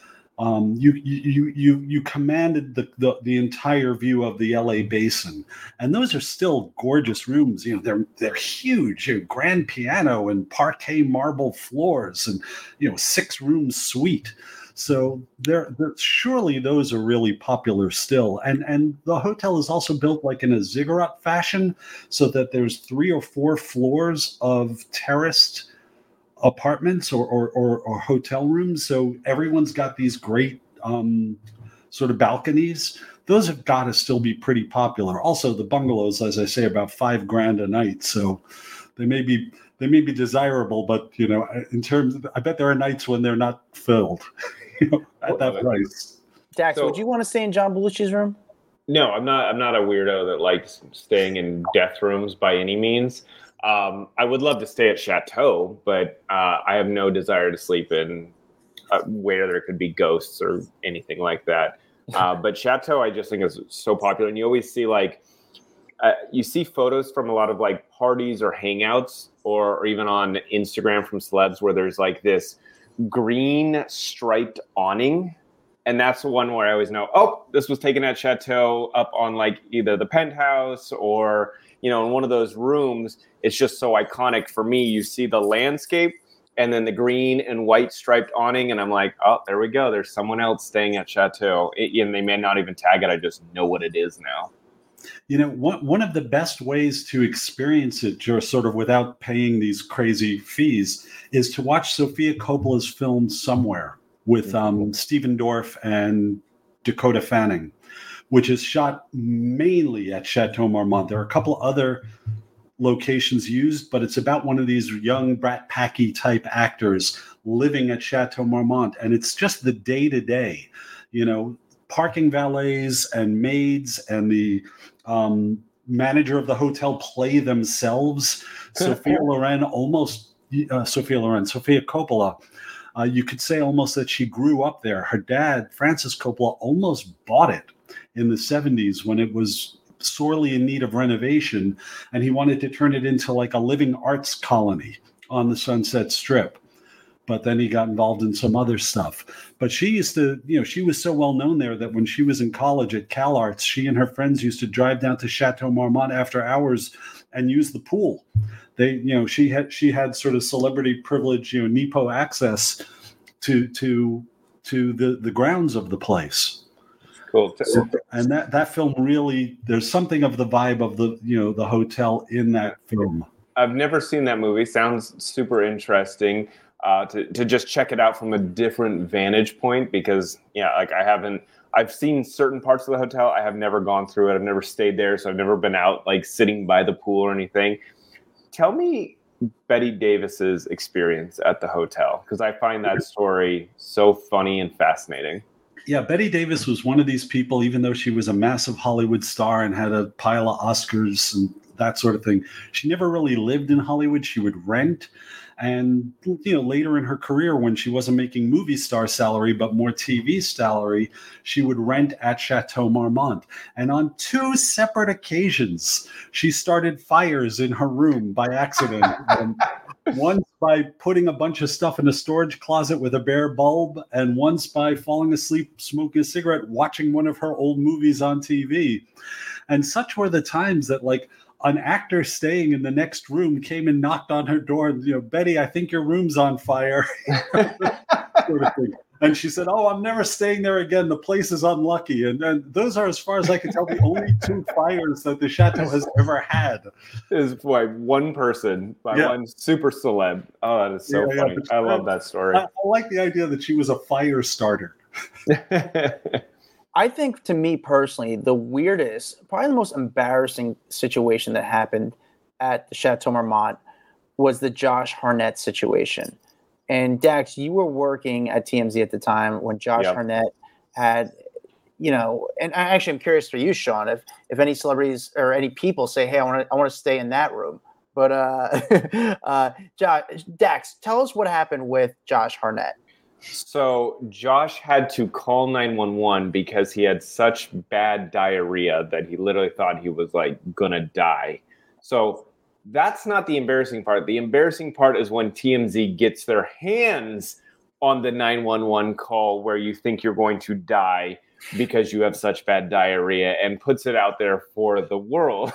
Um, you you you you commanded the, the the entire view of the L A basin, and those are still gorgeous rooms. You know, they're they're huge. You know, grand piano and parquet marble floors, and you know, six room suite. So there, surely those are really popular still. And and the hotel is also built like in a ziggurat fashion, so that there's three or four floors of terraced apartments or or, or, or hotel rooms. So everyone's got these great um, sort of balconies. Those have got to still be pretty popular. Also, the bungalows, as I say, about five grand a night. So they may be they may be desirable, but you know, in terms of, I bet there are nights when they're not filled. You know, at that price. Dax, so, would you want to stay in John Belushi's room? No, I'm not. I'm not a weirdo that likes staying in death rooms by any means. Um, I would love to stay at Chateau, but uh, I have no desire to sleep in uh, where there could be ghosts or anything like that. Uh, but Chateau, I just think is so popular, and you always see like uh, you see photos from a lot of like parties or hangouts, or, or even on Instagram from celebs where there's like this green striped awning, and that's the one where I always know, oh, this was taken at Chateau up on like either the penthouse or you know in one of those rooms. It's just so iconic for me. You see the landscape and then the green and white striped awning, and I'm like, oh, there we go, there's someone else staying at Chateau. It, and they may not even tag it, I just know what it is now. You know, one one of the best ways to experience it, just sort of without paying these crazy fees, is to watch Sofia Coppola's film Somewhere with um, Stephen Dorff and Dakota Fanning, which is shot mainly at Chateau Marmont. There are a couple other locations used, but it's about one of these young Brat Packy type actors living at Chateau Marmont, and it's just the day to day, you know, parking valets and maids and the um, manager of the hotel play themselves. Sophia Loren, almost uh, Sophia Loren, Sofia Coppola. Uh, you could say almost that she grew up there. Her dad, Francis Coppola, almost bought it in the seventies when it was sorely in need of renovation, and he wanted to turn it into like a living arts colony on the Sunset Strip. But then he got involved in some other stuff. But she used to, you know, she was so well known there that when she was in college at CalArts, she and her friends used to drive down to Chateau Marmont after hours and use the pool. They, you know, she had she had sort of celebrity privilege, you know, Nepo access to to to the the grounds of the place. Cool. So, and that that film really, there's something of the vibe of the, you know, the hotel in that film. I've never seen that movie. Sounds super interesting. Uh, to, to just check it out from a different vantage point, because yeah, like I haven't, I've seen certain parts of the hotel. I have never gone through it. I've never stayed there. So I've never been out like sitting by the pool or anything. Tell me Bette Davis's experience at the hotel, because I find that story so funny and fascinating. Yeah, Bette Davis was one of these people, even though she was a massive Hollywood star and had a pile of Oscars and that sort of thing, she never really lived in Hollywood. She would rent. And, you know, later in her career, when she wasn't making movie star salary, but more T V salary, she would rent at Chateau Marmont. And on two separate occasions, she started fires in her room by accident. And once by putting a bunch of stuff in a storage closet with a bare bulb, and once by falling asleep, smoking a cigarette, watching one of her old movies on T V. And such were the times that, like, an actor staying in the next room came and knocked on her door. You know, Betty, I think your room's on fire. Sort of thing. And she said, "Oh, I'm never staying there again. The place is unlucky." And, and those are, as far as I can tell, the only two fires that the chateau has ever had. Is by one person, by Yeah. one super celeb. Oh, that is so Yeah, yeah, funny. but I love that story. I, I like the idea that she was a fire starter. I think, to me personally, the weirdest, probably the most embarrassing situation that happened at the Chateau Marmont was the Josh Hartnett situation. And Dax, you were working at T M Z at the time when Josh Yep. Hartnett had, you know, and I actually I'm curious for you, Sean, if if any celebrities or any people say, "Hey, I want to I want to stay in that room." But uh, uh, Josh, Dax, tell us what happened with Josh Hartnett. So Josh had to call nine one one because he had such bad diarrhea that he literally thought he was like gonna die. So that's not the embarrassing part. The embarrassing part is when T M Z gets their hands on the nine one one call where you think you're going to die because you have such bad diarrhea and puts it out there for the world.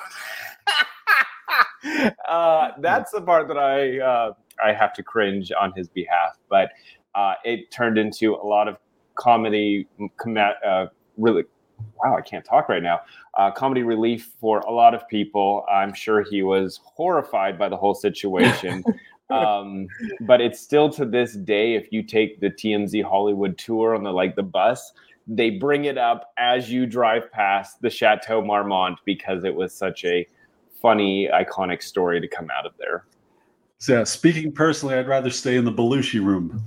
uh, that's the part that I uh, I have to cringe on his behalf. But uh, it turned into a lot of comedy, com- uh, really. Wow, I can't talk right now. Uh, comedy relief for a lot of people. I'm sure he was horrified by the whole situation. um, but it's still to this day, if you take the T M Z Hollywood tour on the like the bus, they bring it up as you drive past the Chateau Marmont because it was such a funny, iconic story to come out of there. So, yeah, speaking personally, I'd rather stay in the Belushi room.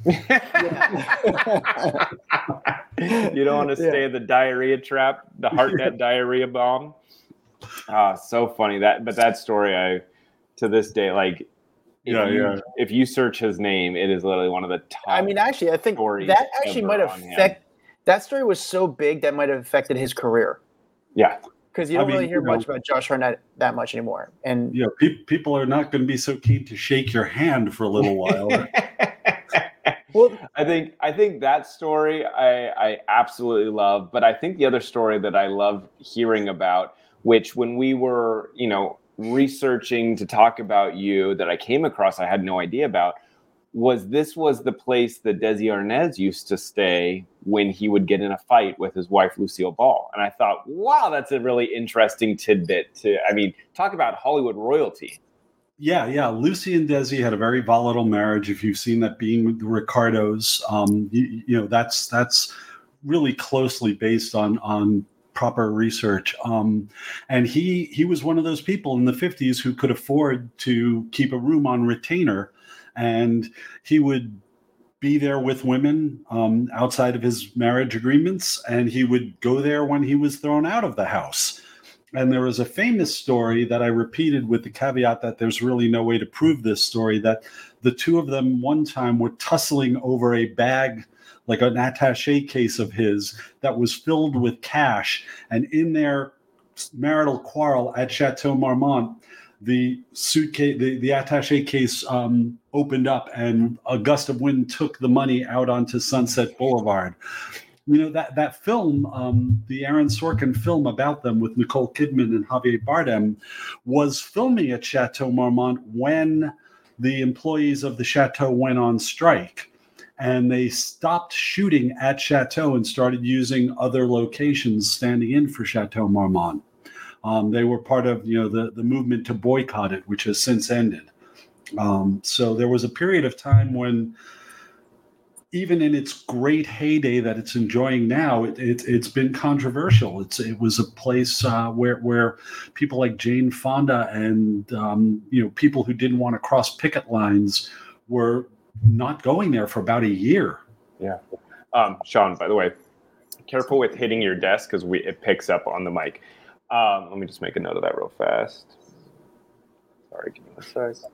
You don't want to stay Yeah. in the diarrhea trap, the Hartnett diarrhea bomb. Ah, so funny that, but that story, I to this day, like, if, Yeah, you, yeah. if you search his name, it is literally one of the top. I mean, actually, I think stories that actually ever might on him. affect. That story was so big that might have affected his career yeah, because you I don't mean, really hear you know- much about Josh Hartnett that much anymore. And You know, pe- people are not going to be so keen to shake your hand for a little while. well, I think I think that story I, I absolutely love, but I think the other story that I love hearing about, which when we were, you know, researching to talk about you, that I came across, I had no idea about, was this was the place that Desi Arnaz used to stay when he would get in a fight with his wife Lucille Ball, and I thought, wow, that's a really interesting tidbit. To I mean, talk about Hollywood royalty. Yeah, yeah. Lucy and Desi had a very volatile marriage. If you've seen that Being with the Ricardos, um, you, you know that's that's really closely based on on proper research. Um, and he he was one of those people in the fifties who could afford to keep a room on retainer, and he would be there with women um, outside of his marriage agreements, and he would go there when he was thrown out of the house. And there was a famous story that I repeated with the caveat that there's really no way to prove this story, that the two of them one time were tussling over a bag, like an attaché case of his, that was filled with cash. And in their marital quarrel at Chateau Marmont, the suitcase, the, the attaché case um, opened up and a gust of wind took the money out onto Sunset Boulevard. You know, that, that film, um, the Aaron Sorkin film about them with Nicole Kidman and Javier Bardem, was filming at Chateau Marmont when the employees of the Chateau went on strike. And they stopped shooting at Chateau and started using other locations standing in for Chateau Marmont. Um, they were part of, you know, the, the movement to boycott it, which has since ended. Um, so there was a period of time when, even in its great heyday that it's enjoying now, it, it, it's been controversial. It's it was a place uh, where where people like Jane Fonda and um, you know people who didn't want to cross picket lines were not going there for about a year. Yeah, um, Sean. By the way, careful with hitting your desk because we it picks up on the mic. Um, let me just make a note of that real fast. Sorry, give me a sec.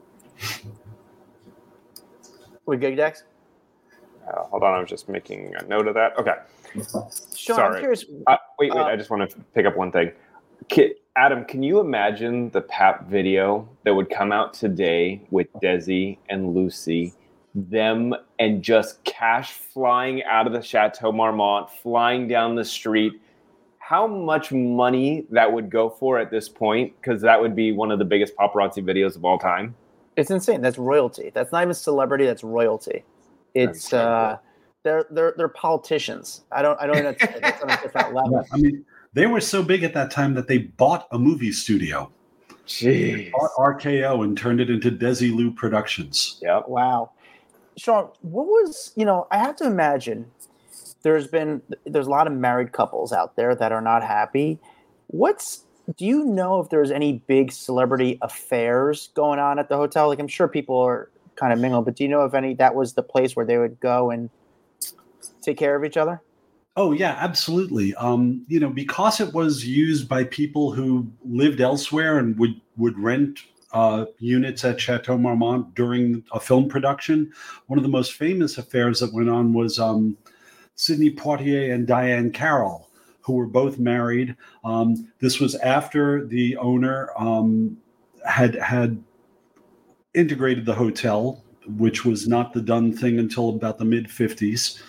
we good, Dax? Uh, hold on, I was just making a note of that. Okay. Sean, Sorry. I'm curious. Uh, wait, wait. uh, I just want to pick up one thing. Ki- Adam, can you imagine the P A P video that would come out today with Desi and Lucy, them and just cash flying out of the Chateau Marmont, flying down the street? How much money that would go for at this point? Because that would be one of the biggest paparazzi videos of all time. It's insane. That's royalty. That's not even celebrity. That's royalty. It's That's so uh, They're they're they're politicians. I don't I don't know. That's on a different level. I mean, they were so big at that time that they bought a movie studio. Jeez. They bought R K O and turned it into Desilu Productions. Yep. Wow. Sean, what was, you know, I have to imagine there's been, there's a lot of married couples out there that are not happy. What's, do you know if there's any big celebrity affairs going on at the hotel? Like, I'm sure people are kind of mingled, but do you know if any, that was the place where they would go and take care of each other? Oh, yeah, absolutely. Um, you know, because it was used by people who lived elsewhere and would, would rent Uh, units at Chateau Marmont during a film production. One of the most famous affairs that went on was um, Sidney Poitier and Diane Carroll, who were both married. Um, this was after the owner um, had had integrated the hotel, which was not the done thing until about the mid fifties.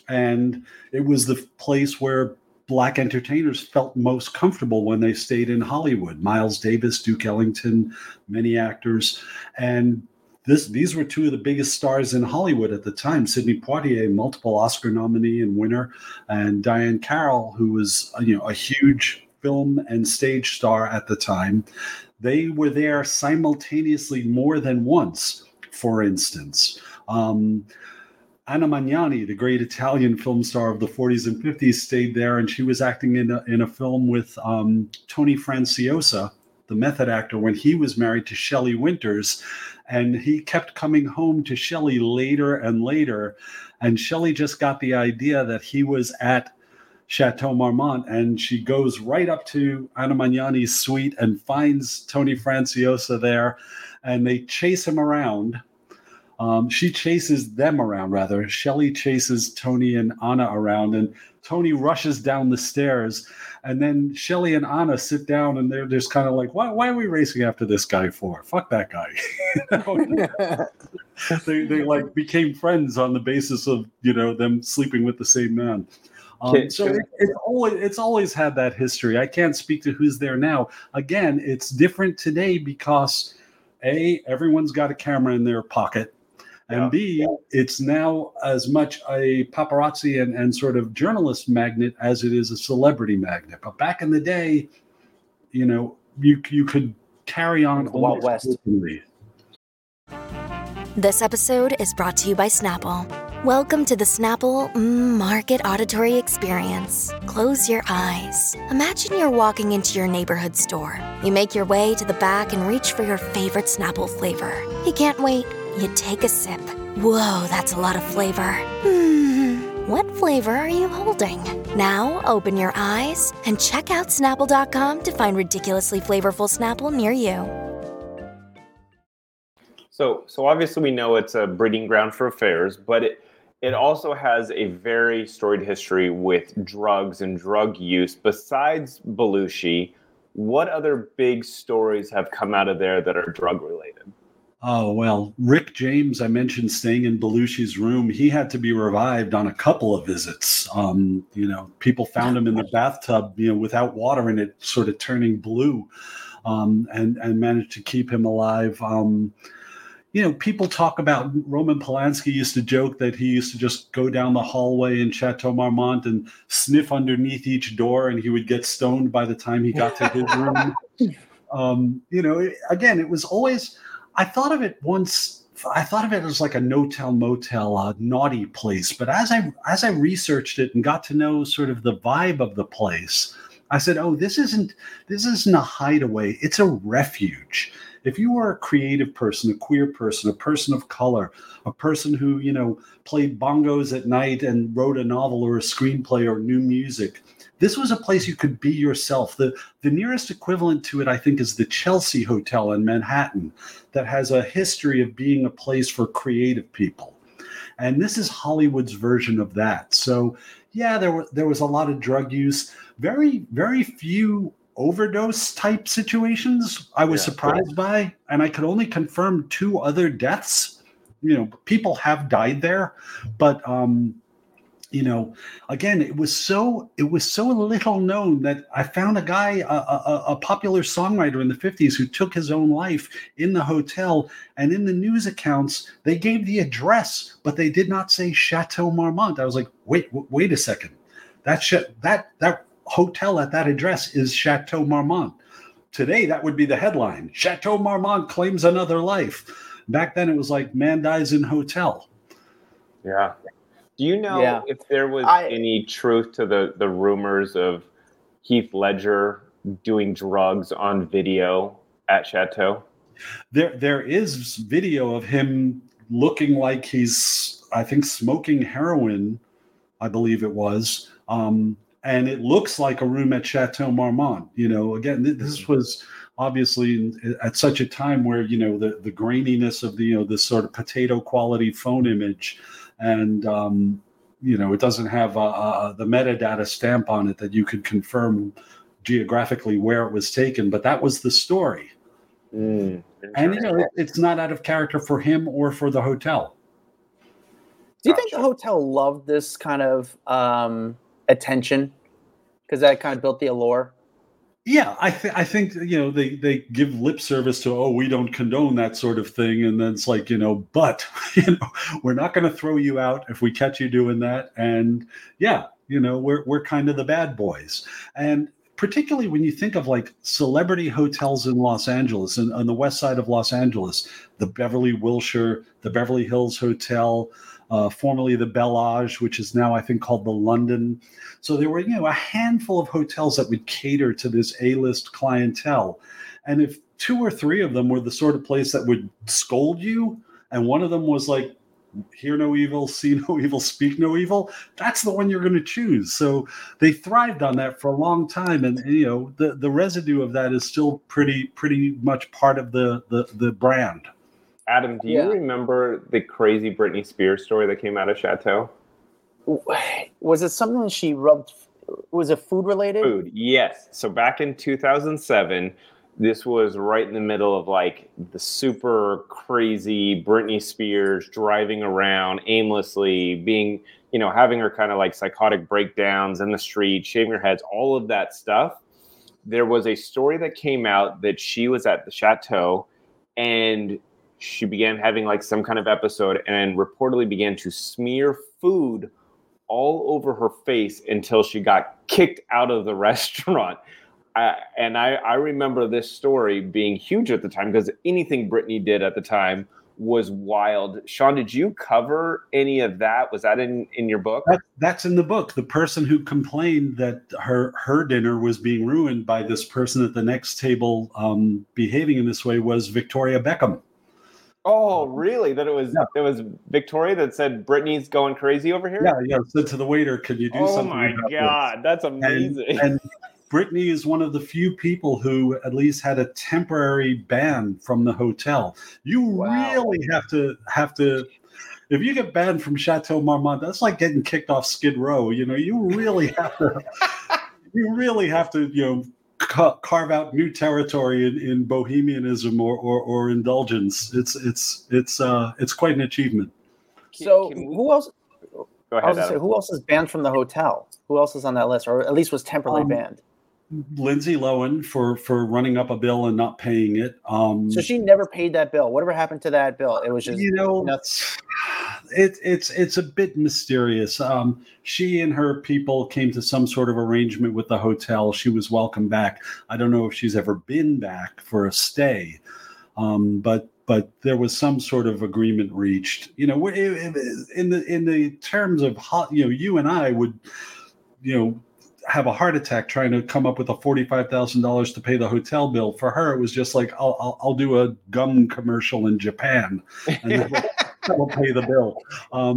And it was the place where Black entertainers felt most comfortable when they stayed in Hollywood. Miles Davis, Duke Ellington, many actors. And this, these were two of the biggest stars in Hollywood at the time. Sidney Poitier, multiple Oscar nominee and winner, and Diane Carroll, who was you know a huge film and stage star at the time. They were there simultaneously more than once, for instance. Um, Anna Magnani, the great Italian film star of the forties and fifties, stayed there, and she was acting in a, in a film with um, Tony Franciosa, the method actor, when he was married to Shelley Winters, and he kept coming home to Shelley later and later, and Shelley just got the idea that he was at Chateau Marmont, and she goes right up to Anna Magnani's suite and finds Tony Franciosa there, and they chase him around. Um, she chases them around, rather. Shelley chases Tony and Anna around, and Tony rushes down the stairs. And then Shelley and Anna sit down, and they're just kind of like, why, why are we racing after this guy for? Fuck that guy. they, they like became friends on the basis of, you know, them sleeping with the same man. Um, so it, it's always it's always had that history. I can't speak to who's there now. Again, it's different today because A, everyone's got a camera in their pocket. And B, it's now as much a paparazzi and, and sort of journalist magnet as it is a celebrity magnet. But back in the day, you know, you you could carry on the Wild West. Openly. This episode is brought to you by Snapple. Welcome to the Snapple mm, Market Auditory Experience. Close your eyes. Imagine you're walking into your neighborhood store. You make your way to the back and reach for your favorite Snapple flavor. You can't wait. You take a sip. Whoa, that's a lot of flavor. Hmm, what flavor are you holding? Now open your eyes and check out Snapple dot com to find ridiculously flavorful Snapple near you. So, so obviously we know it's a breeding ground for affairs, but it it also has a very storied history with drugs and drug use. Besides Belushi, what other big stories have come out of there that are drug related? Oh, well, Rick James, I mentioned staying in Belushi's room. He had to be revived on a couple of visits. Um, you know, people found him in the bathtub, you know, without water in it, sort of turning blue, um, and, and managed to keep him alive. Um, you know, people talk about Roman Polanski used to joke that he used to just go down the hallway in Chateau Marmont and sniff underneath each door, and he would get stoned by the time he got to his room. Um, you know, it, again, it was always... I thought of it once. I thought of it as like a no-tell motel, a naughty place. But as I as I researched it and got to know sort of the vibe of the place, I said, "Oh, this isn't this isn't a hideaway. It's a refuge. If you were a creative person, a queer person, a person of color, a person who you know played bongos at night and wrote a novel or a screenplay or new music." This was a place you could be yourself. The, the nearest equivalent to it, I think, is the Chelsea Hotel in Manhattan that has a history of being a place for creative people. And this is Hollywood's version of that. So, yeah, there, were, there was a lot of drug use. Very, very few overdose type situations I was yeah, surprised yeah. by. And I could only confirm two other deaths. You know, people have died there. But... Um, you know, again, it was so it was so little known that I found a guy, a, a, a popular songwriter in the fifties, who took his own life in the hotel. And in the news accounts, they gave the address, but they did not say Chateau Marmont. I was like, wait, w- wait a second, that sh- that that hotel at that address is Chateau Marmont. Today, that would be the headline: Chateau Marmont claims another life. Back then, it was like, man dies in hotel. Yeah. Do you know Yeah. if there was I- any truth to the, the rumors of Heath Ledger doing drugs on video at Chateau? There, there is video of him looking like he's, I think, smoking heroin, I believe it was. Um, and it looks like a room at Chateau Marmont. You know, again, th- this was obviously at such a time where, you know, the, the graininess of the, you know, this sort of potato quality phone image. And, um, you know, it doesn't have uh, uh, the metadata stamp on it that you could confirm geographically where it was taken. But that was the story. Mm, and, you know, it, it's not out of character for him or for the hotel. Do you think the hotel loved this kind of um, attention? Because that kind of built the allure? Yeah, I, th- I think, you know, they, they give lip service to, oh, we don't condone that sort of thing. And then it's like, you know, but, you know, we're not going to throw you out if we catch you doing that. And yeah, you know, we're we're kind of the bad boys. And particularly when you think of like celebrity hotels in Los Angeles and on the west side of Los Angeles, the Beverly Wilshire, the Beverly Hills Hotel, uh, formerly the Bellage, which is now, I think, called the London. So there were, you know, a handful of hotels that would cater to this A-list clientele. And if two or three of them were the sort of place that would scold you, and one of them was like, hear no evil, see no evil, speak no evil, that's the one you're going to choose. So they thrived on that for a long time. And, you know, the, the residue of that is still pretty, pretty much part of the, the, the brand. Adam, do you Yeah. remember the crazy Britney Spears story that came out of Chateau? Was it something that she rubbed? Was it food related? Food, yes. So back in two thousand seven, this was right in the middle of like the super crazy Britney Spears driving around aimlessly, being, you know, having her kind of like psychotic breakdowns in the street, shaving her heads, all of that stuff. There was a story that came out that she was at the Chateau and she began having like some kind of episode and reportedly began to smear food all over her face until she got kicked out of the restaurant. I, and I, I remember this story being huge at the time because anything Britney did at the time was wild. Sean, did you cover any of that? Was that in, in your book? That, that's in the book. The person who complained that her her dinner was being ruined by this person at the next table um, behaving in this way was Victoria Beckham. Oh, really? That it was Yeah. it was Victoria that said Britney's going crazy over here? Yeah, yeah. Said to the waiter, "Can you do Oh something?" my about God, that's this? amazing. And, and Britney is one of the few people who at least had a temporary ban from the hotel. You Wow. really have to have to. If you get banned from Chateau Marmont, that's like getting kicked off Skid Row. You know, you really have to. you really have to, you know, ca- carve out new territory in, in bohemianism or, or or indulgence. It's it's it's uh it's quite an achievement. So Can we- who else? Go I ahead, was gonna say, Adam. who else is banned from the hotel? Who else is on that list, or at least was temporarily Um, banned? Lindsay Lohan for for running up a bill and not paying it. Um, So she never paid that bill. Whatever happened to that bill? It was just you know, nuts. it, it's it's a bit mysterious. Um, she and her people came to some sort of arrangement with the hotel. She was welcome back. I don't know if she's ever been back for a stay, um, but but there was some sort of agreement reached. You know, where- in the in the terms of ho- you know, you and I would, you know, have a heart attack trying to come up with a forty-five thousand dollars to pay the hotel bill. For her, it was just like, I'll, I'll, I'll do a gum commercial in Japan and then we'll pay the bill. Um,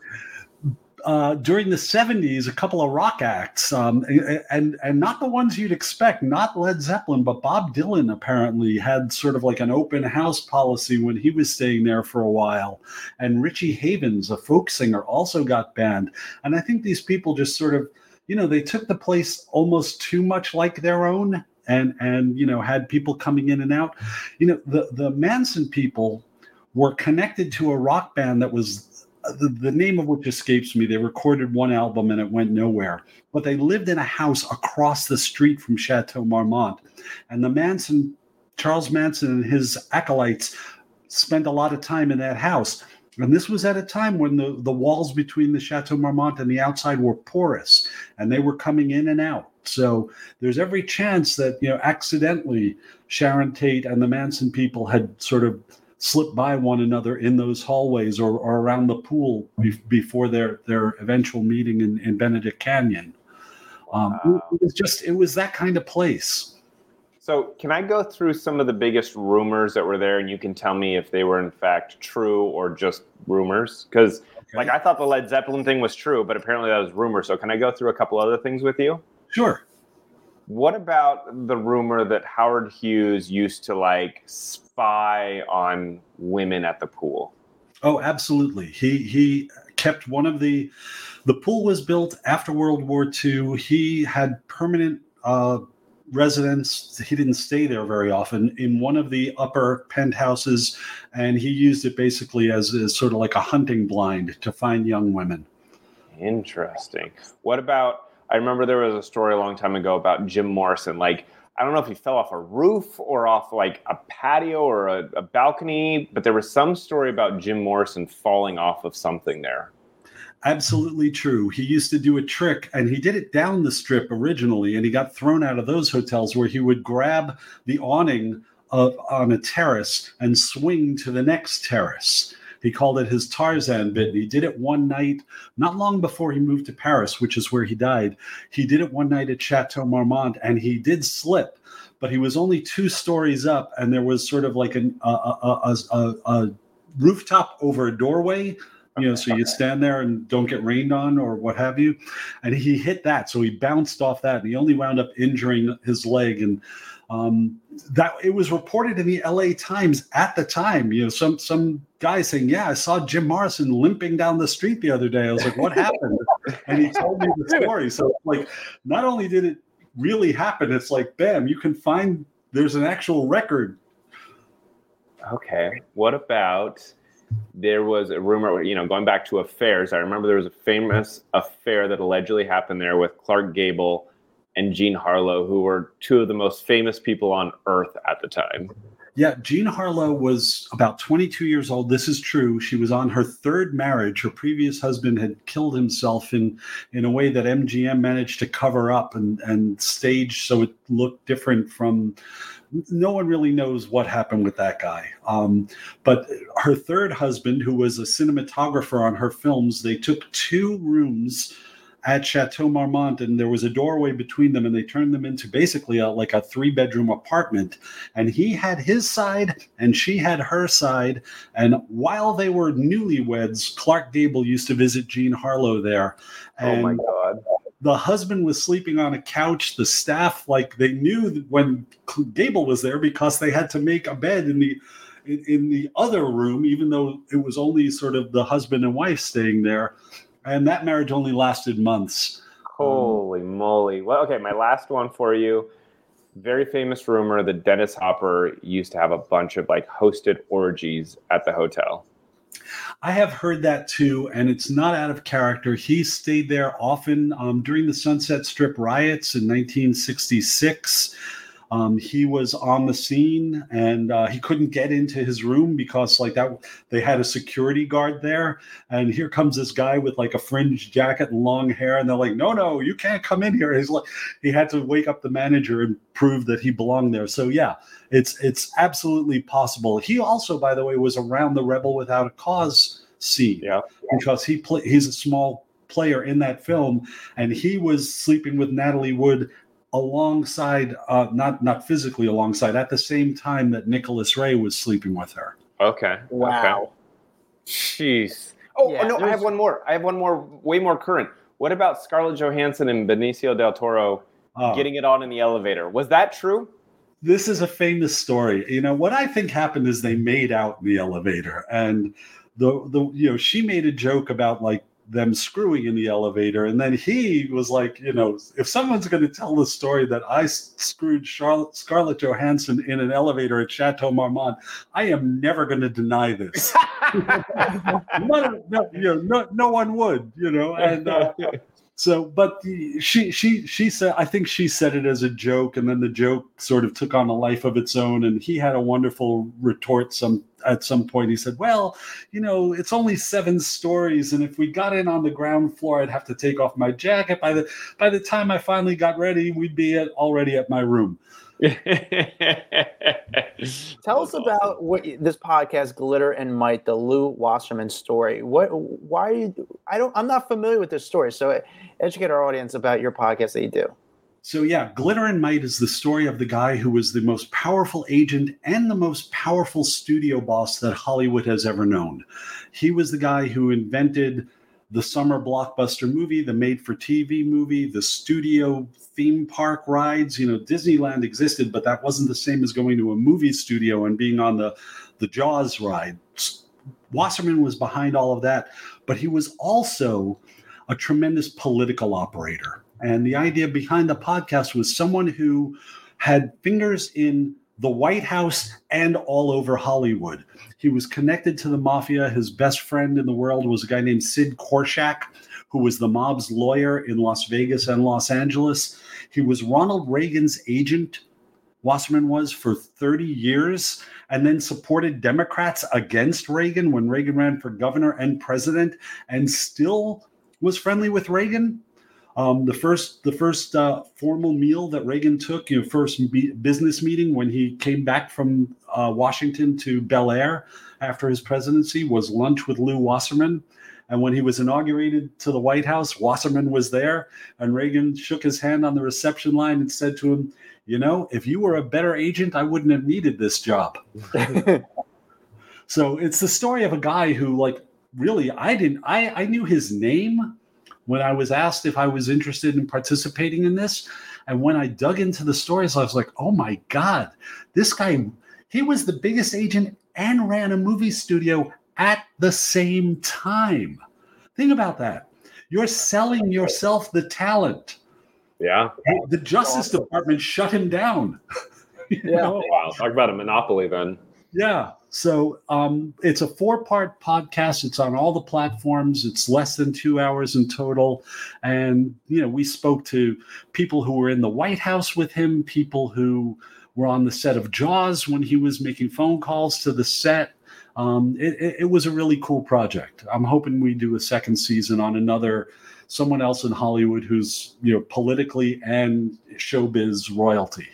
uh, during the seventies, a couple of rock acts, um, and, and not the ones you'd expect, not Led Zeppelin, but Bob Dylan apparently had sort of like an open house policy when he was staying there for a while. And Richie Havens, a folk singer, also got banned. And I think these people just sort of, you know, they took the place almost too much like their own, and and you know, had people coming in and out. You know, the the Manson people were connected to a rock band that was the, the name of which escapes me. They recorded one album and it went nowhere. But they lived in a house across the street from Chateau Marmont. And the Manson, Charles Manson and his acolytes spent a lot of time in that house. And this was at a time when the, the walls between the Chateau Marmont and the outside were porous, and they were coming in and out. So there's every chance that, you know, accidentally Sharon Tate and the Manson people had sort of slipped by one another in those hallways or, or around the pool be- before their, their eventual meeting in, in Benedict Canyon. Um, wow. It was just, it was that kind of place. So can I go through some of the biggest rumors that were there, and you can tell me if they were in fact true or just rumors? Because okay. like I thought the Led Zeppelin thing was true, but apparently that was rumor. So can I go through a couple other things with you? Sure. What about the rumor that Howard Hughes used to like spy on women at the pool? Oh, absolutely. He he kept one of the the pool was built after World War Two. He had permanent uh residence. He didn't stay there very often in one of the upper penthouses, and he used it basically as, as sort of like a hunting blind to find young women. Interesting. What about, I remember there was a story a long time ago about Jim Morrison. Like, I don't know if he fell off a roof or off like a patio or a, a balcony, but there was some story about Jim Morrison falling off of something there. Absolutely true. He used to do a trick, and he did it down the strip originally, and he got thrown out of those hotels where he would grab the awning of, on a terrace and swing to the next terrace. He called it his Tarzan bit. And he did it one night, not long before he moved to Paris, which is where he died. He did it one night at Chateau Marmont, and he did slip, but he was only two stories up, and there was sort of like an, a, a, a, a, a rooftop over a doorway. You know, so you stand there and don't get rained on or what have you. And he hit that. So he bounced off that, and he only wound up injuring his leg. And um, that it was reported in the L A Times at the time, you know, some, some guy saying, yeah, I saw Jim Morrison limping down the street the other day. I was like, what happened? And he told me the story. So like, not only did it really happen, it's like, bam, you can find, there's an actual record. Okay. What about... There was a rumor, you know, going back to affairs. I remember there was a famous affair that allegedly happened there with Clark Gable and Jean Harlow, who were two of the most famous people on earth at the time. Yeah, Jean Harlow was about twenty-two years old. This is true. She was on her third marriage. Her previous husband had killed himself in, in a way that M G M managed to cover up and, and stage so it looked different from... No one really knows what happened with that guy. Um, but her third husband, who was a cinematographer on her films, they took two rooms at Chateau Marmont, and there was a doorway between them, and they turned them into basically a, like a three-bedroom apartment. And he had his side, and she had her side. And while they were newlyweds, Clark Gable used to visit Jean Harlow there. And oh, my God. The husband was sleeping on a couch. The staff, like, they knew when Gable was there because they had to make a bed in the in, in the other room, even though it was only sort of the husband and wife staying there. And that marriage only lasted months. Holy um, moly. Well, okay, my last one for you. Very famous rumor that Dennis Hopper used to have a bunch of, like, hosted orgies at the hotel. I have heard that too, and it's not out of character. He stayed there often um, during the Sunset Strip riots in nineteen sixty-six. Um, he was on the scene, and uh, he couldn't get into his room because, like that, they had a security guard there. And here comes this guy with like a fringe jacket and long hair, and they're like, "No, no, you can't come in here." He's like, he had to wake up the manager and prove that he belonged there. So yeah, it's it's absolutely possible. He also, by the way, was around the Rebel Without a Cause scene, yeah, because he play, he's a small player in that film, and he was sleeping with Natalie Wood alongside, uh, not not physically alongside, at the same time that Nicholas Ray was sleeping with her. Okay. Wow. Okay. Jeez. Oh, Yeah, oh, no, I there's- have one more. I have one more, way more current. What about Scarlett Johansson and Benicio del Toro Oh. getting it on in the elevator? Was that true? This is a famous story. You know, what I think happened is they made out in the elevator, and the the you know, she made a joke about like them screwing in the elevator. And then he was like, you know, if someone's going to tell the story that I screwed Charlotte, Scarlett Johansson in an elevator at Chateau Marmont, I am never going to deny this. no, no, you know, no, no one would, you know. And uh, so, but the, she, she, she said, I think she said it as a joke, and then the joke sort of took on a life of its own. And he had a wonderful retort some at some point. He said, well, you know, it's only seven stories, and if we got in on the ground floor, I'd have to take off my jacket. By the by the time I finally got ready, we'd be at, already at my room. Tell us about what this podcast, Glitter and Might, the Lew Wasserman story. What? Why? I don't. I'm not familiar with this story, so educate our audience about your podcast that you do. So yeah, Glitter and Might is the story of the guy who was the most powerful agent and the most powerful studio boss that Hollywood has ever known. He was the guy who invented the summer blockbuster movie, the made-for-T V movie, the studio theme park rides. You know, Disneyland existed, but that wasn't the same as going to a movie studio and being on the, the Jaws ride. Wasserman was behind all of that, but he was also a tremendous political operator. And the idea behind the podcast was someone who had fingers in the White House and all over Hollywood. He was connected to the mafia. His best friend in the world was a guy named Sid Korshak, who was the mob's lawyer in Las Vegas and Los Angeles. He was Ronald Reagan's agent, Wasserman was, for thirty years, and then supported Democrats against Reagan when Reagan ran for governor and president, and still was friendly with Reagan. Um, the first, the first uh, formal meal that Reagan took, you know, first be- business meeting when he came back from uh, Washington to Bel Air after his presidency, was lunch with Lew Wasserman. And when he was inaugurated to the White House, Wasserman was there, and Reagan shook his hand on the reception line and said to him, "You know, if you were a better agent, I wouldn't have needed this job." So it's the story of a guy who, like, really, I didn't, I, I knew his name when I was asked if I was interested in participating in this. And when I dug into the stories, I was like, oh my God, this guy, he was the biggest agent and ran a movie studio at the same time. Think about that. You're selling yourself the talent. Yeah. The Justice Department shut him down. You Yeah. know? Wow. Talk about a monopoly then. Yeah. So um, it's a four-part podcast. It's on all the platforms. It's less than two hours in total. And, you know, we spoke to people who were in the White House with him, people who were on the set of Jaws when he was making phone calls to the set. Um, it, it, it was a really cool project. I'm hoping we do a second season on another, someone else in Hollywood who's, you know, politically and showbiz royalty.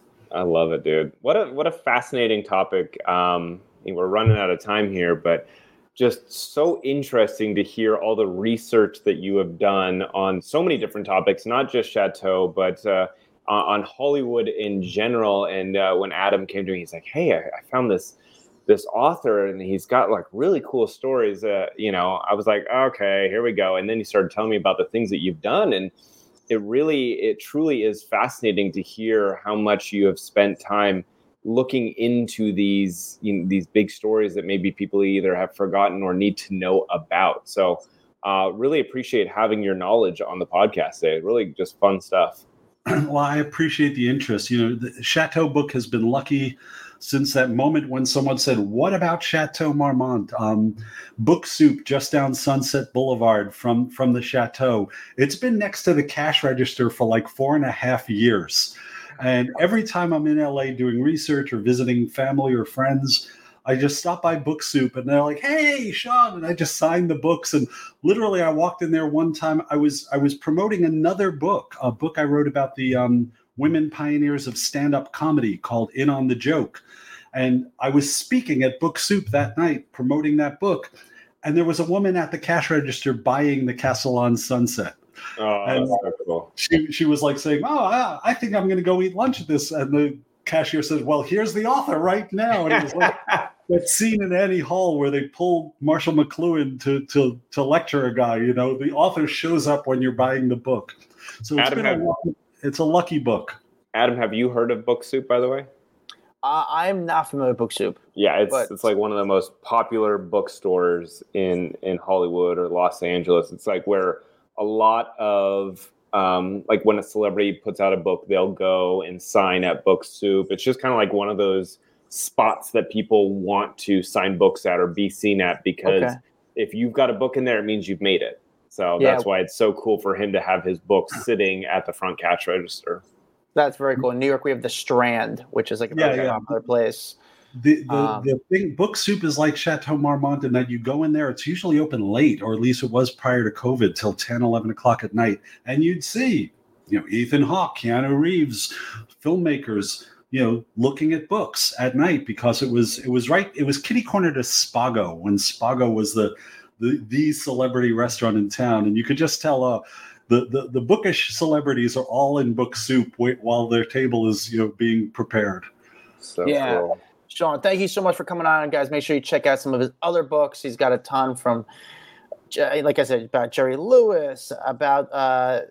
I love it, dude. What a what a fascinating topic. Um, we're running out of time here, but just so interesting to hear all the research that you have done on so many different topics, not just Chateau, but uh, on Hollywood in general. And uh, when Adam came to me, he's like, "Hey, I, I found this this author, and he's got like really cool stories." Uh, you know, I was like, "Okay, here we go." And then he started telling me about the things that you've done, and it really, it truly is fascinating to hear how much you have spent time looking into these, you know, these big stories that maybe people either have forgotten or need to know about. So uh, really appreciate having your knowledge on the podcast today. Really just fun stuff. Well, I appreciate the interest. You know, the Chateau book has been lucky since that moment when someone said, "What about Chateau Marmont?" Um, Book Soup just down Sunset Boulevard from, from the Chateau. It's been next to the cash register for like four and a half years. And every time I'm in L A doing research or visiting family or friends, I just stop by Book Soup and they're like, "Hey, Sean," and I just signed the books. And literally I walked in there one time. I was I was promoting another book, a book I wrote about the um, women pioneers of stand-up comedy called In on the Joke. And I was speaking at Book Soup that night, promoting that book. And there was a woman at the cash register buying the Castle on Sunset. Oh, and that's so cool. She, she was like saying, "Oh, I, I think I'm going to go eat lunch at this." And the cashier says, "Well, here's the author right now." And it was like that scene in Annie Hall where they pull Marshall McLuhan to, to, to lecture a guy. You know, the author shows up when you're buying the book. So it's, Adam, been a have, lucky, it's a lucky book. Adam, have you heard of Book Soup, by the way? Uh, I'm not familiar with Book Soup. Yeah, it's but... it's like one of the most popular bookstores in in Hollywood or Los Angeles. It's like where a lot of um, like when a celebrity puts out a book, they'll go and sign at Book Soup. It's just kind of like one of those spots that people want to sign books at or be seen at, because okay. if you've got a book in there, it means you've made it. So yeah. that's why it's so cool for him to have his book sitting at the front cash register. That's very cool. In New York, we have the Strand, which is like a yeah, very yeah. popular place. The the, um, the thing, Book Soup is like Chateau Marmont in that you go in there, it's usually open late, or at least it was prior to COVID, till ten, eleven o'clock at night. And you'd see, you know, Ethan Hawke, Keanu Reeves, filmmakers, you know, looking at books at night, because it was it was right. It was kitty corner to Spago when Spago was the the, the celebrity restaurant in town. And you could just tell uh, the, the, the bookish celebrities are all in Book Soup while their table is, you know, being prepared. So yeah. cool. Sean, thank you so much for coming on. And guys, make sure you check out some of his other books. He's got a ton from, like I said, about Jerry Lewis, about uh,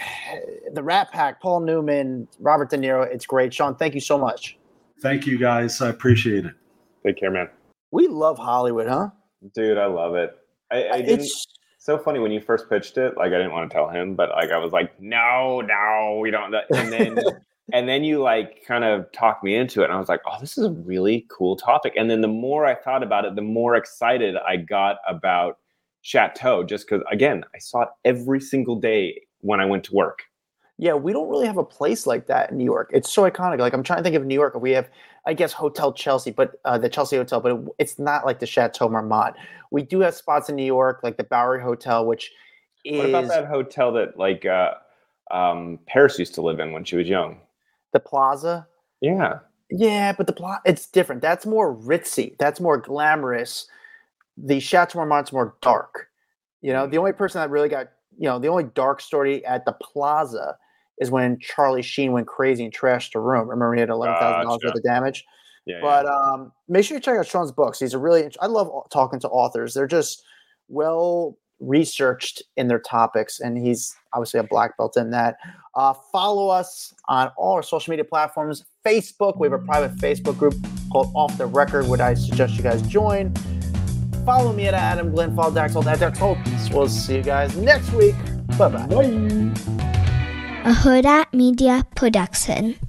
the Rat Pack, Paul Newman, Robert De Niro. It's great. Sean, thank you so much. Thank you, guys. I appreciate it. Take care, man. We love Hollywood, huh? Dude, I love it. I, I didn't. It's so funny when you first pitched it. Like, I didn't want to tell him, but like I was like, no, no, we don't. And then, and then you like kind of talked me into it, and I was like, oh, this is a really cool topic. And then the more I thought about it, the more excited I got about Chateau, just because, again, I saw it every single day when I went to work. Yeah, we don't really have a place like that in New York. It's so iconic. Like, I'm trying to think of New York. We have, I guess, Hotel Chelsea, but uh, the Chelsea Hotel, but it, it's not like the Chateau Marmont. We do have spots in New York, like the Bowery Hotel, which is... What about that hotel that, like, uh, um, Paris used to live in when she was young? The Plaza? Yeah. Yeah, but the Plaza, it's different. That's more ritzy. That's more glamorous. The Chateau Marmont's more dark. You know, the only person that really got, you know, the only dark story at the Plaza is when Charlie Sheen went crazy and trashed the room. Remember, he had eleven thousand dollars Gotcha. worth of damage. Yeah, but yeah. um, make sure you check out Sean's books. He's a really, I love talking to authors. They're just well researched in their topics, and he's obviously a black belt in that. Uh, follow us on all our social media platforms. Facebook, we have a private Facebook group called Off the Record, which I suggest you guys join. Follow me at Adam Glenn. Follow Dax Holt at Dax Holt. We'll see you guys next week. Bye-bye. Bye. A Huda Media Production.